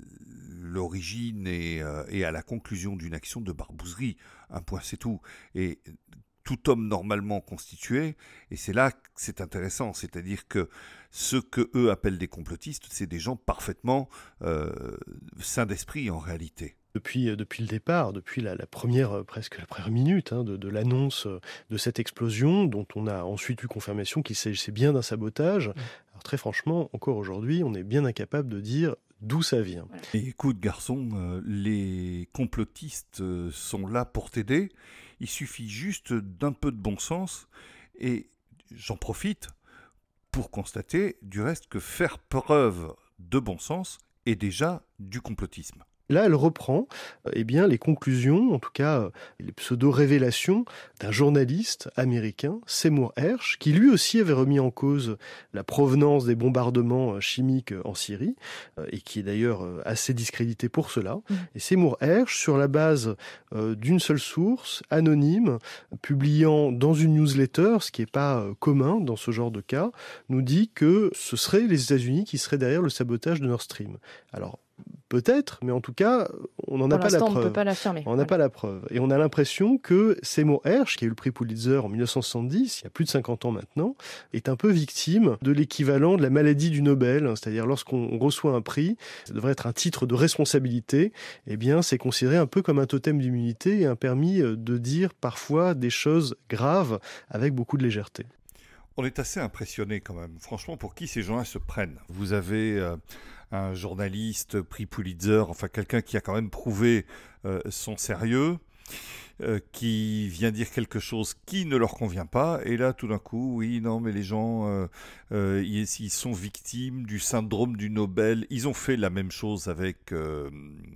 l'origine et, euh, et à la conclusion d'une action de barbouzerie. Un point, c'est tout. Et tout homme normalement constitué, et c'est là que c'est intéressant, c'est-à-dire que ceux que eux appellent des complotistes, c'est des gens parfaitement euh, sains d'esprit en réalité. Depuis, depuis le départ, depuis la, la première, presque la première minute hein, de, de l'annonce de cette explosion, dont on a ensuite eu confirmation qu'il s'agissait bien d'un sabotage, alors très franchement, encore aujourd'hui, on est bien incapable de dire d'où ça vient. Et écoute garçon, euh, les complotistes euh, sont là pour t'aider. Il suffit juste d'un peu de bon sens et j'en profite pour constater du reste que faire preuve de bon sens est déjà du complotisme. Là, elle reprend eh bien, les conclusions, en tout cas les pseudo-révélations d'un journaliste américain, Seymour Hersh, qui lui aussi avait remis en cause la provenance des bombardements chimiques en Syrie, et qui est d'ailleurs assez discrédité pour cela. Mmh. Et Seymour Hersh, sur la base euh, d'une seule source, anonyme, publiant dans une newsletter, ce qui n'est pas euh, commun dans ce genre de cas, nous dit que ce seraient les États-Unis qui seraient derrière le sabotage de Nord Stream. Alors, peut-être, mais en tout cas, on n'en a pas la preuve. On ne peut pas l'affirmer. On n'a ouais. pas la preuve. Et on a l'impression que Seymour Hersh, qui a eu le prix Pulitzer en dix-neuf cent soixante-dix, il y a plus de cinquante ans maintenant, est un peu victime de l'équivalent de la maladie du Nobel. C'est-à-dire, lorsqu'on reçoit un prix, ça devrait être un titre de responsabilité, eh bien, c'est considéré un peu comme un totem d'immunité et un permis de dire parfois des choses graves avec beaucoup de légèreté. On est assez impressionné quand même. Franchement, pour qui ces gens-là se prennent ? Vous avez euh, un journaliste prix Pulitzer, enfin quelqu'un qui a quand même prouvé euh, son sérieux, euh, qui vient dire quelque chose qui ne leur convient pas. Et là, tout d'un coup, oui, non, mais les gens, euh, euh, ils, ils sont victimes du syndrome du Nobel. Ils ont fait la même chose avec euh,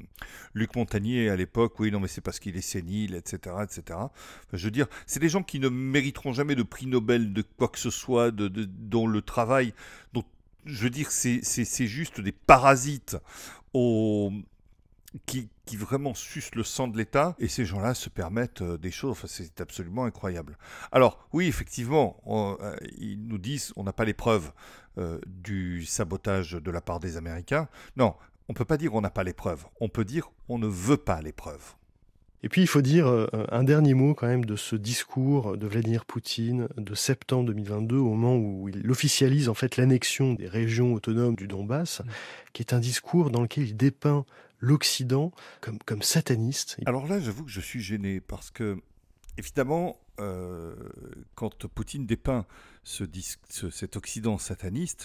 Luc Montagnier à l'époque. Oui, non, mais c'est parce qu'il est sénile, et cetera, et cetera. Enfin, je veux dire, c'est des gens qui ne mériteront jamais de prix Nobel de quoi que ce soit, de, de, dont le travail, dont, je veux dire, c'est, c'est, c'est juste des parasites au... Qui, qui vraiment sucent le sang de l'État, et ces gens-là se permettent euh, des choses, enfin, c'est absolument incroyable. Alors, oui, effectivement, on, euh, ils nous disent on n'a pas les preuves euh, du sabotage de la part des Américains. Non, on ne peut pas dire on n'a pas les preuves, on peut dire on ne veut pas les preuves. Et puis il faut dire euh, un dernier mot quand même de ce discours de Vladimir Poutine de septembre deux mille vingt-deux, au moment où il officialise en fait l'annexion des régions autonomes du Donbass, mmh. qui est un discours dans lequel il dépeint l'Occident comme, comme sataniste. Alors là, j'avoue que je suis gêné parce que, évidemment, euh, quand Poutine dépeint ce, ce, cet Occident sataniste,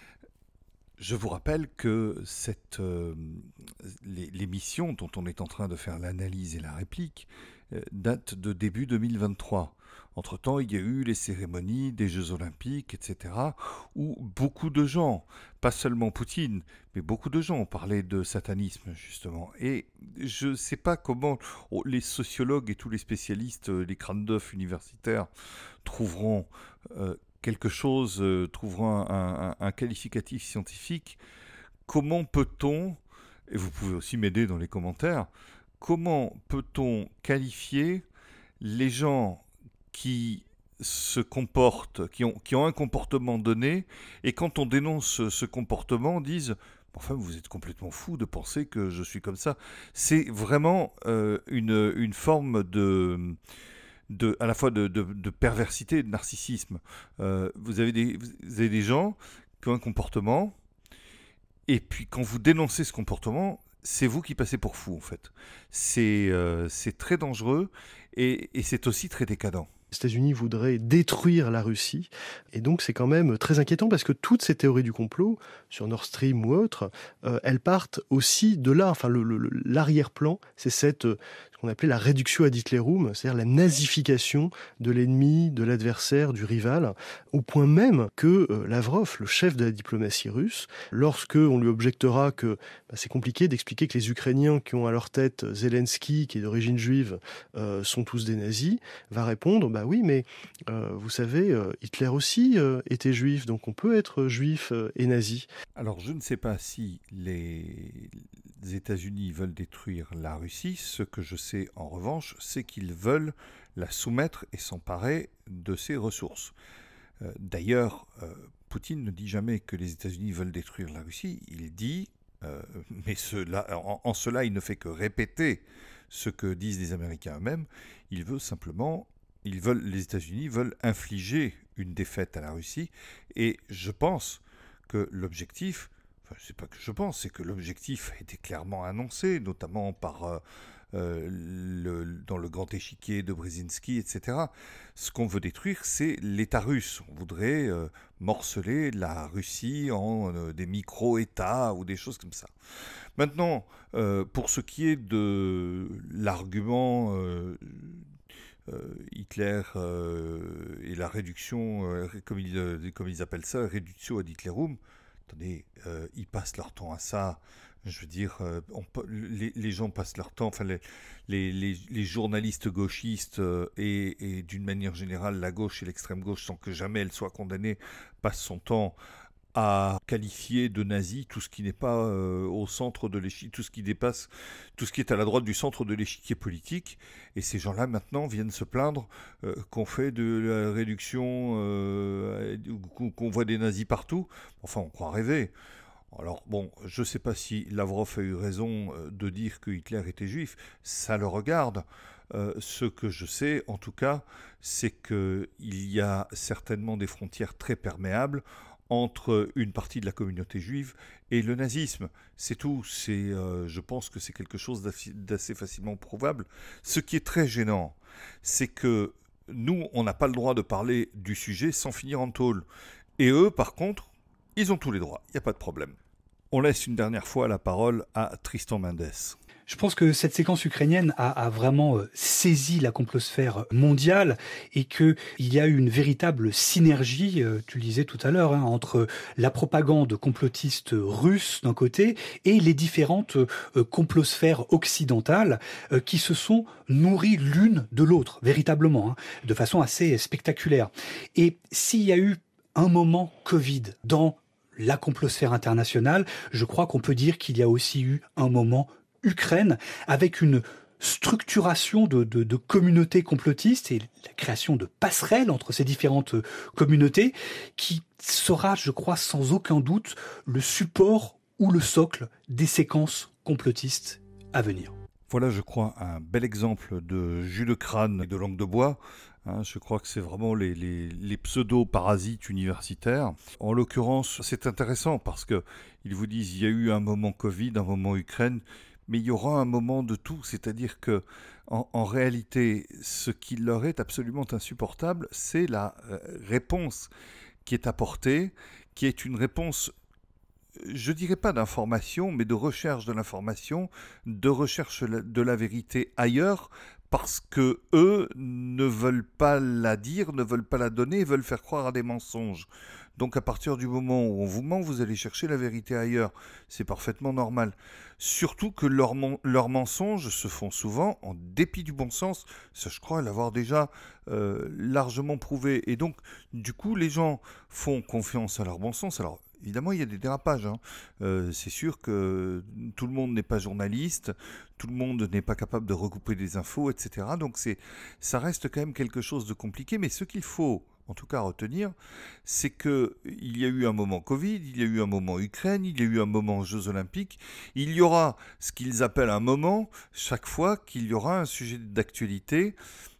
je vous rappelle que cette, euh, l'émission dont on est en train de faire l'analyse et la réplique euh, date de début deux mille vingt-trois. Entre-temps, il y a eu les cérémonies des Jeux Olympiques, et cetera, où beaucoup de gens, pas seulement Poutine, mais beaucoup de gens ont parlé de satanisme, justement. Et je ne sais pas comment les sociologues et tous les spécialistes, les crânes d'œufs universitaires, trouveront euh, quelque chose, euh, trouveront un, un, un qualificatif scientifique. Comment peut-on, et vous pouvez aussi m'aider dans les commentaires, comment peut-on qualifier les gens qui se comportent, qui ont, qui ont un comportement donné, et quand on dénonce ce comportement, disent « Enfin, vous êtes complètement fou de penser que je suis comme ça ». C'est vraiment euh, une, une forme de, de, à la fois de, de, de perversité et de narcissisme. Euh, vous, avez des, vous avez des gens qui ont un comportement, et puis quand vous dénoncez ce comportement, c'est vous qui passez pour fou, en fait. C'est, euh, c'est très dangereux, et, et c'est aussi très décadent. Les États-Unis voudraient détruire la Russie. Et donc, c'est quand même très inquiétant parce que toutes ces théories du complot, sur Nord Stream ou autres, euh, elles partent aussi de là. Enfin, le, le, l'arrière-plan, c'est cette, euh, ce qu'on appelait la réductio ad Hitlerum, c'est-à-dire la nazification de l'ennemi, de l'adversaire, du rival, au point même que euh, Lavrov, le chef de la diplomatie russe, lorsque on lui objectera que bah, c'est compliqué d'expliquer que les Ukrainiens qui ont à leur tête Zelensky, qui est d'origine juive, euh, sont tous des nazis, va répondre bah, Bah oui, mais euh, vous savez, euh, Hitler aussi euh, était juif, donc on peut être juif euh, et nazi. Alors je ne sais pas si les États-Unis veulent détruire la Russie. Ce que je sais en revanche, c'est qu'ils veulent la soumettre et s'emparer de ses ressources. Euh, d'ailleurs, euh, Poutine ne dit jamais que les États-Unis veulent détruire la Russie. Il dit, euh, mais cela, en, en cela il ne fait que répéter ce que disent les Américains eux-mêmes. Il veut simplement... Ils veulent, les États-Unis veulent infliger une défaite à la Russie, et je pense que l'objectif, enfin c'est pas que je pense, c'est que l'objectif a été clairement annoncé, notamment par euh, euh, le, dans le grand échiquier de Brzezinski, et cetera. Ce qu'on veut détruire, c'est l'État russe. On voudrait euh, morceler la Russie en euh, des micro-États ou des choses comme ça. Maintenant, euh, pour ce qui est de l'argument euh, Euh, Hitler euh, et la réduction, euh, comme, ils, euh, comme ils appellent ça, réduction ad Hitlerum, attendez, euh, ils passent leur temps à ça. Je veux dire, euh, on, les, les gens passent leur temps, enfin les, les, les, les journalistes gauchistes euh, et, et d'une manière générale la gauche et l'extrême gauche, sans que jamais elle soit condamnée, passent son temps à qualifier de nazi tout ce qui n'est pas euh, au centre de l'échiquier, tout ce qui dépasse, tout ce qui est à la droite du centre de l'échiquier politique. Et ces gens-là, maintenant, viennent se plaindre euh, qu'on fait de la réduction, euh, qu'on voit des nazis partout. Enfin, on croit rêver. Alors, bon, je ne sais pas si Lavrov a eu raison de dire que Hitler était juif. Ça le regarde. Euh, ce que je sais, en tout cas, c'est qu'il y a certainement des frontières très perméables entre une partie de la communauté juive et le nazisme. C'est tout. C'est, euh, je pense que c'est quelque chose d'assez facilement prouvable. Ce qui est très gênant, c'est que nous, on n'a pas le droit de parler du sujet sans finir en tôle. Et eux, par contre, ils ont tous les droits. Il n'y a pas de problème. On laisse une dernière fois la parole à Tristan Mendes. Je pense que cette séquence ukrainienne a, a vraiment saisi la complosphère mondiale et qu'il y a eu une véritable synergie, tu le disais tout à l'heure, hein, entre la propagande complotiste russe d'un côté et les différentes euh, complosphères occidentales euh, qui se sont nourries l'une de l'autre, véritablement, hein, de façon assez spectaculaire. Et s'il y a eu un moment Covid dans la complosphère internationale, je crois qu'on peut dire qu'il y a aussi eu un moment Ukraine, avec une structuration de, de, de communautés complotistes et la création de passerelles entre ces différentes communautés qui sera, je crois, sans aucun doute, le support ou le socle des séquences complotistes à venir. Voilà, je crois, un bel exemple de jus de crâne et de langue de bois. Hein, je crois que c'est vraiment les, les, les pseudo-parasites universitaires. En l'occurrence, c'est intéressant parce qu'ils vous disent il y a eu un moment Covid, un moment Ukraine, mais il y aura un moment de tout, c'est-à-dire que en, en réalité, ce qui leur est absolument insupportable, c'est la euh, réponse qui est apportée, qui est une réponse, je dirais pas d'information, mais de recherche de l'information, de recherche de la vérité ailleurs, parce que eux ne veulent pas la dire, ne veulent pas la donner, veulent faire croire à des mensonges. Donc à partir du moment où on vous ment, vous allez chercher la vérité ailleurs. C'est parfaitement normal. Surtout que leurs, leurs mensonges se font souvent en dépit du bon sens. Ça, je crois l'avoir déjà euh, largement prouvé. Et donc, du coup, les gens font confiance à leur bon sens. Alors, évidemment, il y a des dérapages. Hein. Euh, c'est sûr que tout le monde n'est pas journaliste, tout le monde n'est pas capable de recouper des infos, et cetera. Donc, c'est, ça reste quand même quelque chose de compliqué. Mais ce qu'il faut, en tout cas, retenir, c'est qu'il y a eu un moment Covid, il y a eu un moment Ukraine, il y a eu un moment Jeux Olympiques. Il y aura ce qu'ils appellent un moment chaque fois qu'il y aura un sujet d'actualité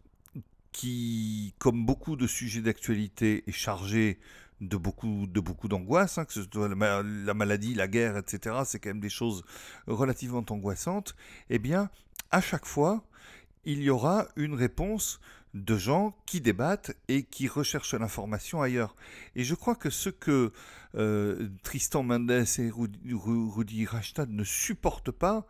qui, comme beaucoup de sujets d'actualité, est chargé de beaucoup, de beaucoup d'angoisse, hein, que ce soit la, la maladie, la guerre, et cetera. C'est quand même des choses relativement angoissantes. Eh bien, à chaque fois, il y aura une réponse de gens qui débattent et qui recherchent l'information ailleurs. Et je crois que ce que euh, Tristan Mendes et Rudi, Rudi Reichstad ne supportent pas,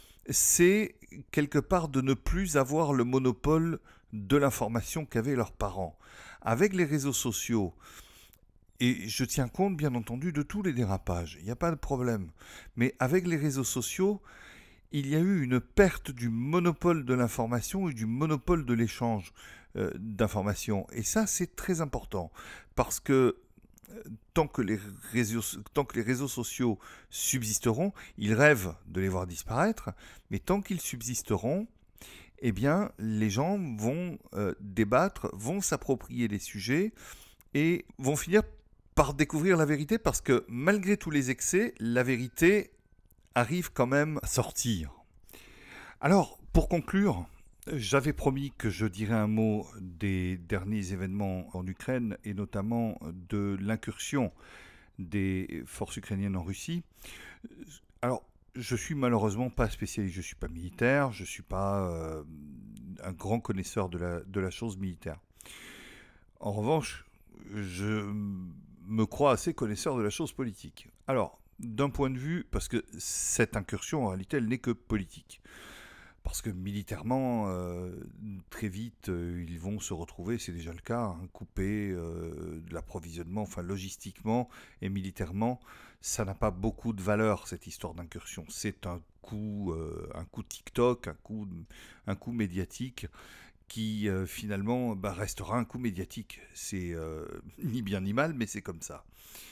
c'est quelque part de ne plus avoir le monopole de l'information qu'avaient leurs parents. Avec les réseaux sociaux, et je tiens compte bien entendu de tous les dérapages, il n'y a pas de problème, mais avec les réseaux sociaux, il y a eu une perte du monopole de l'information et du monopole de l'échange euh, d'informations. Et ça, c'est très important, parce que euh, tant que les réseaux, tant que les réseaux sociaux subsisteront, ils rêvent de les voir disparaître, mais tant qu'ils subsisteront, eh bien, les gens vont euh, débattre, vont s'approprier les sujets et vont finir par découvrir la vérité, parce que malgré tous les excès, la vérité arrive quand même à sortir. Alors, pour conclure, j'avais promis que je dirais un mot des derniers événements en Ukraine et notamment de l'incursion des forces ukrainiennes en Russie. Alors, je suis malheureusement pas spécialiste, je suis pas militaire, je suis pas euh, un grand connaisseur de la, de la chose militaire. En revanche, je me crois assez connaisseur de la chose politique. Alors, d'un point de vue, parce que cette incursion, en réalité, elle n'est que politique. Parce que militairement, euh, très vite, euh, ils vont se retrouver, c'est déjà le cas, hein, coupés euh, de l'approvisionnement, enfin logistiquement et militairement, ça n'a pas beaucoup de valeur, cette histoire d'incursion. C'est un coup, euh, un coup TikTok, un coup, un coup médiatique qui euh, finalement bah, restera un coup médiatique. C'est euh, ni bien ni mal, mais c'est comme ça.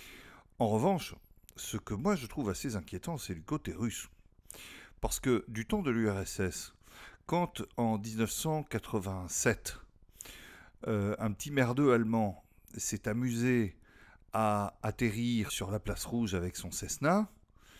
En revanche, ce que moi je trouve assez inquiétant, c'est le côté russe. Parce que du temps de l'U R S S, quand en dix-neuf cent quatre-vingt-sept, euh, un petit merdeux allemand s'est amusé à atterrir sur la place rouge avec son Cessna,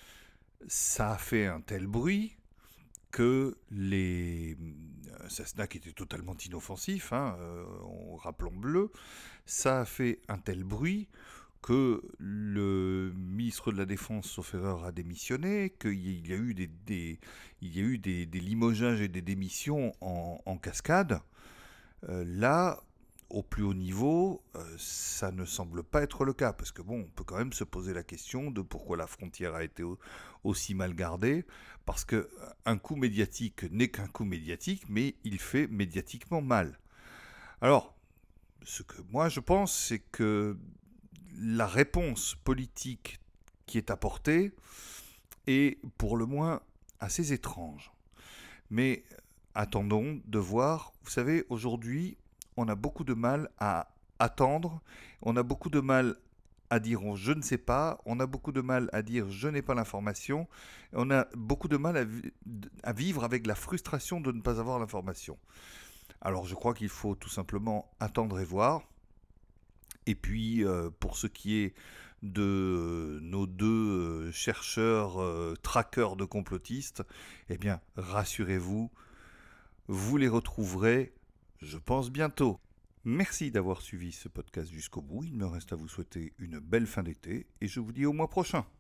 ça a fait un tel bruit que les Cessna, qui était totalement inoffensif, hein, euh, rappelons bleu, ça a fait un tel bruit que le ministre de la Défense, sauf erreur, a démissionné, qu'il y a eu des, des, il y a eu des, des limogeages et des démissions en, en cascade. Euh, là, au plus haut niveau, euh, ça ne semble pas être le cas, parce que bon, on peut quand même se poser la question de pourquoi la frontière a été au, aussi mal gardée, parce qu'un coup médiatique n'est qu'un coup médiatique, mais il fait médiatiquement mal. Alors, ce que moi je pense, c'est que la réponse politique qui est apportée est pour le moins assez étrange. Mais attendons de voir. Vous savez, aujourd'hui, on a beaucoup de mal à attendre, on a beaucoup de mal à dire je ne sais pas, on a beaucoup de mal à dire je n'ai pas l'information, on a beaucoup de mal à, vi- à vivre avec la frustration de ne pas avoir l'information. Alors je crois qu'il faut tout simplement attendre et voir. Et puis, euh, pour ce qui est de euh, nos deux euh, chercheurs, euh, traqueurs de complotistes, eh bien, rassurez-vous, vous les retrouverez, je pense, bientôt. Merci d'avoir suivi ce podcast jusqu'au bout. Il me reste à vous souhaiter une belle fin d'été et je vous dis au mois prochain.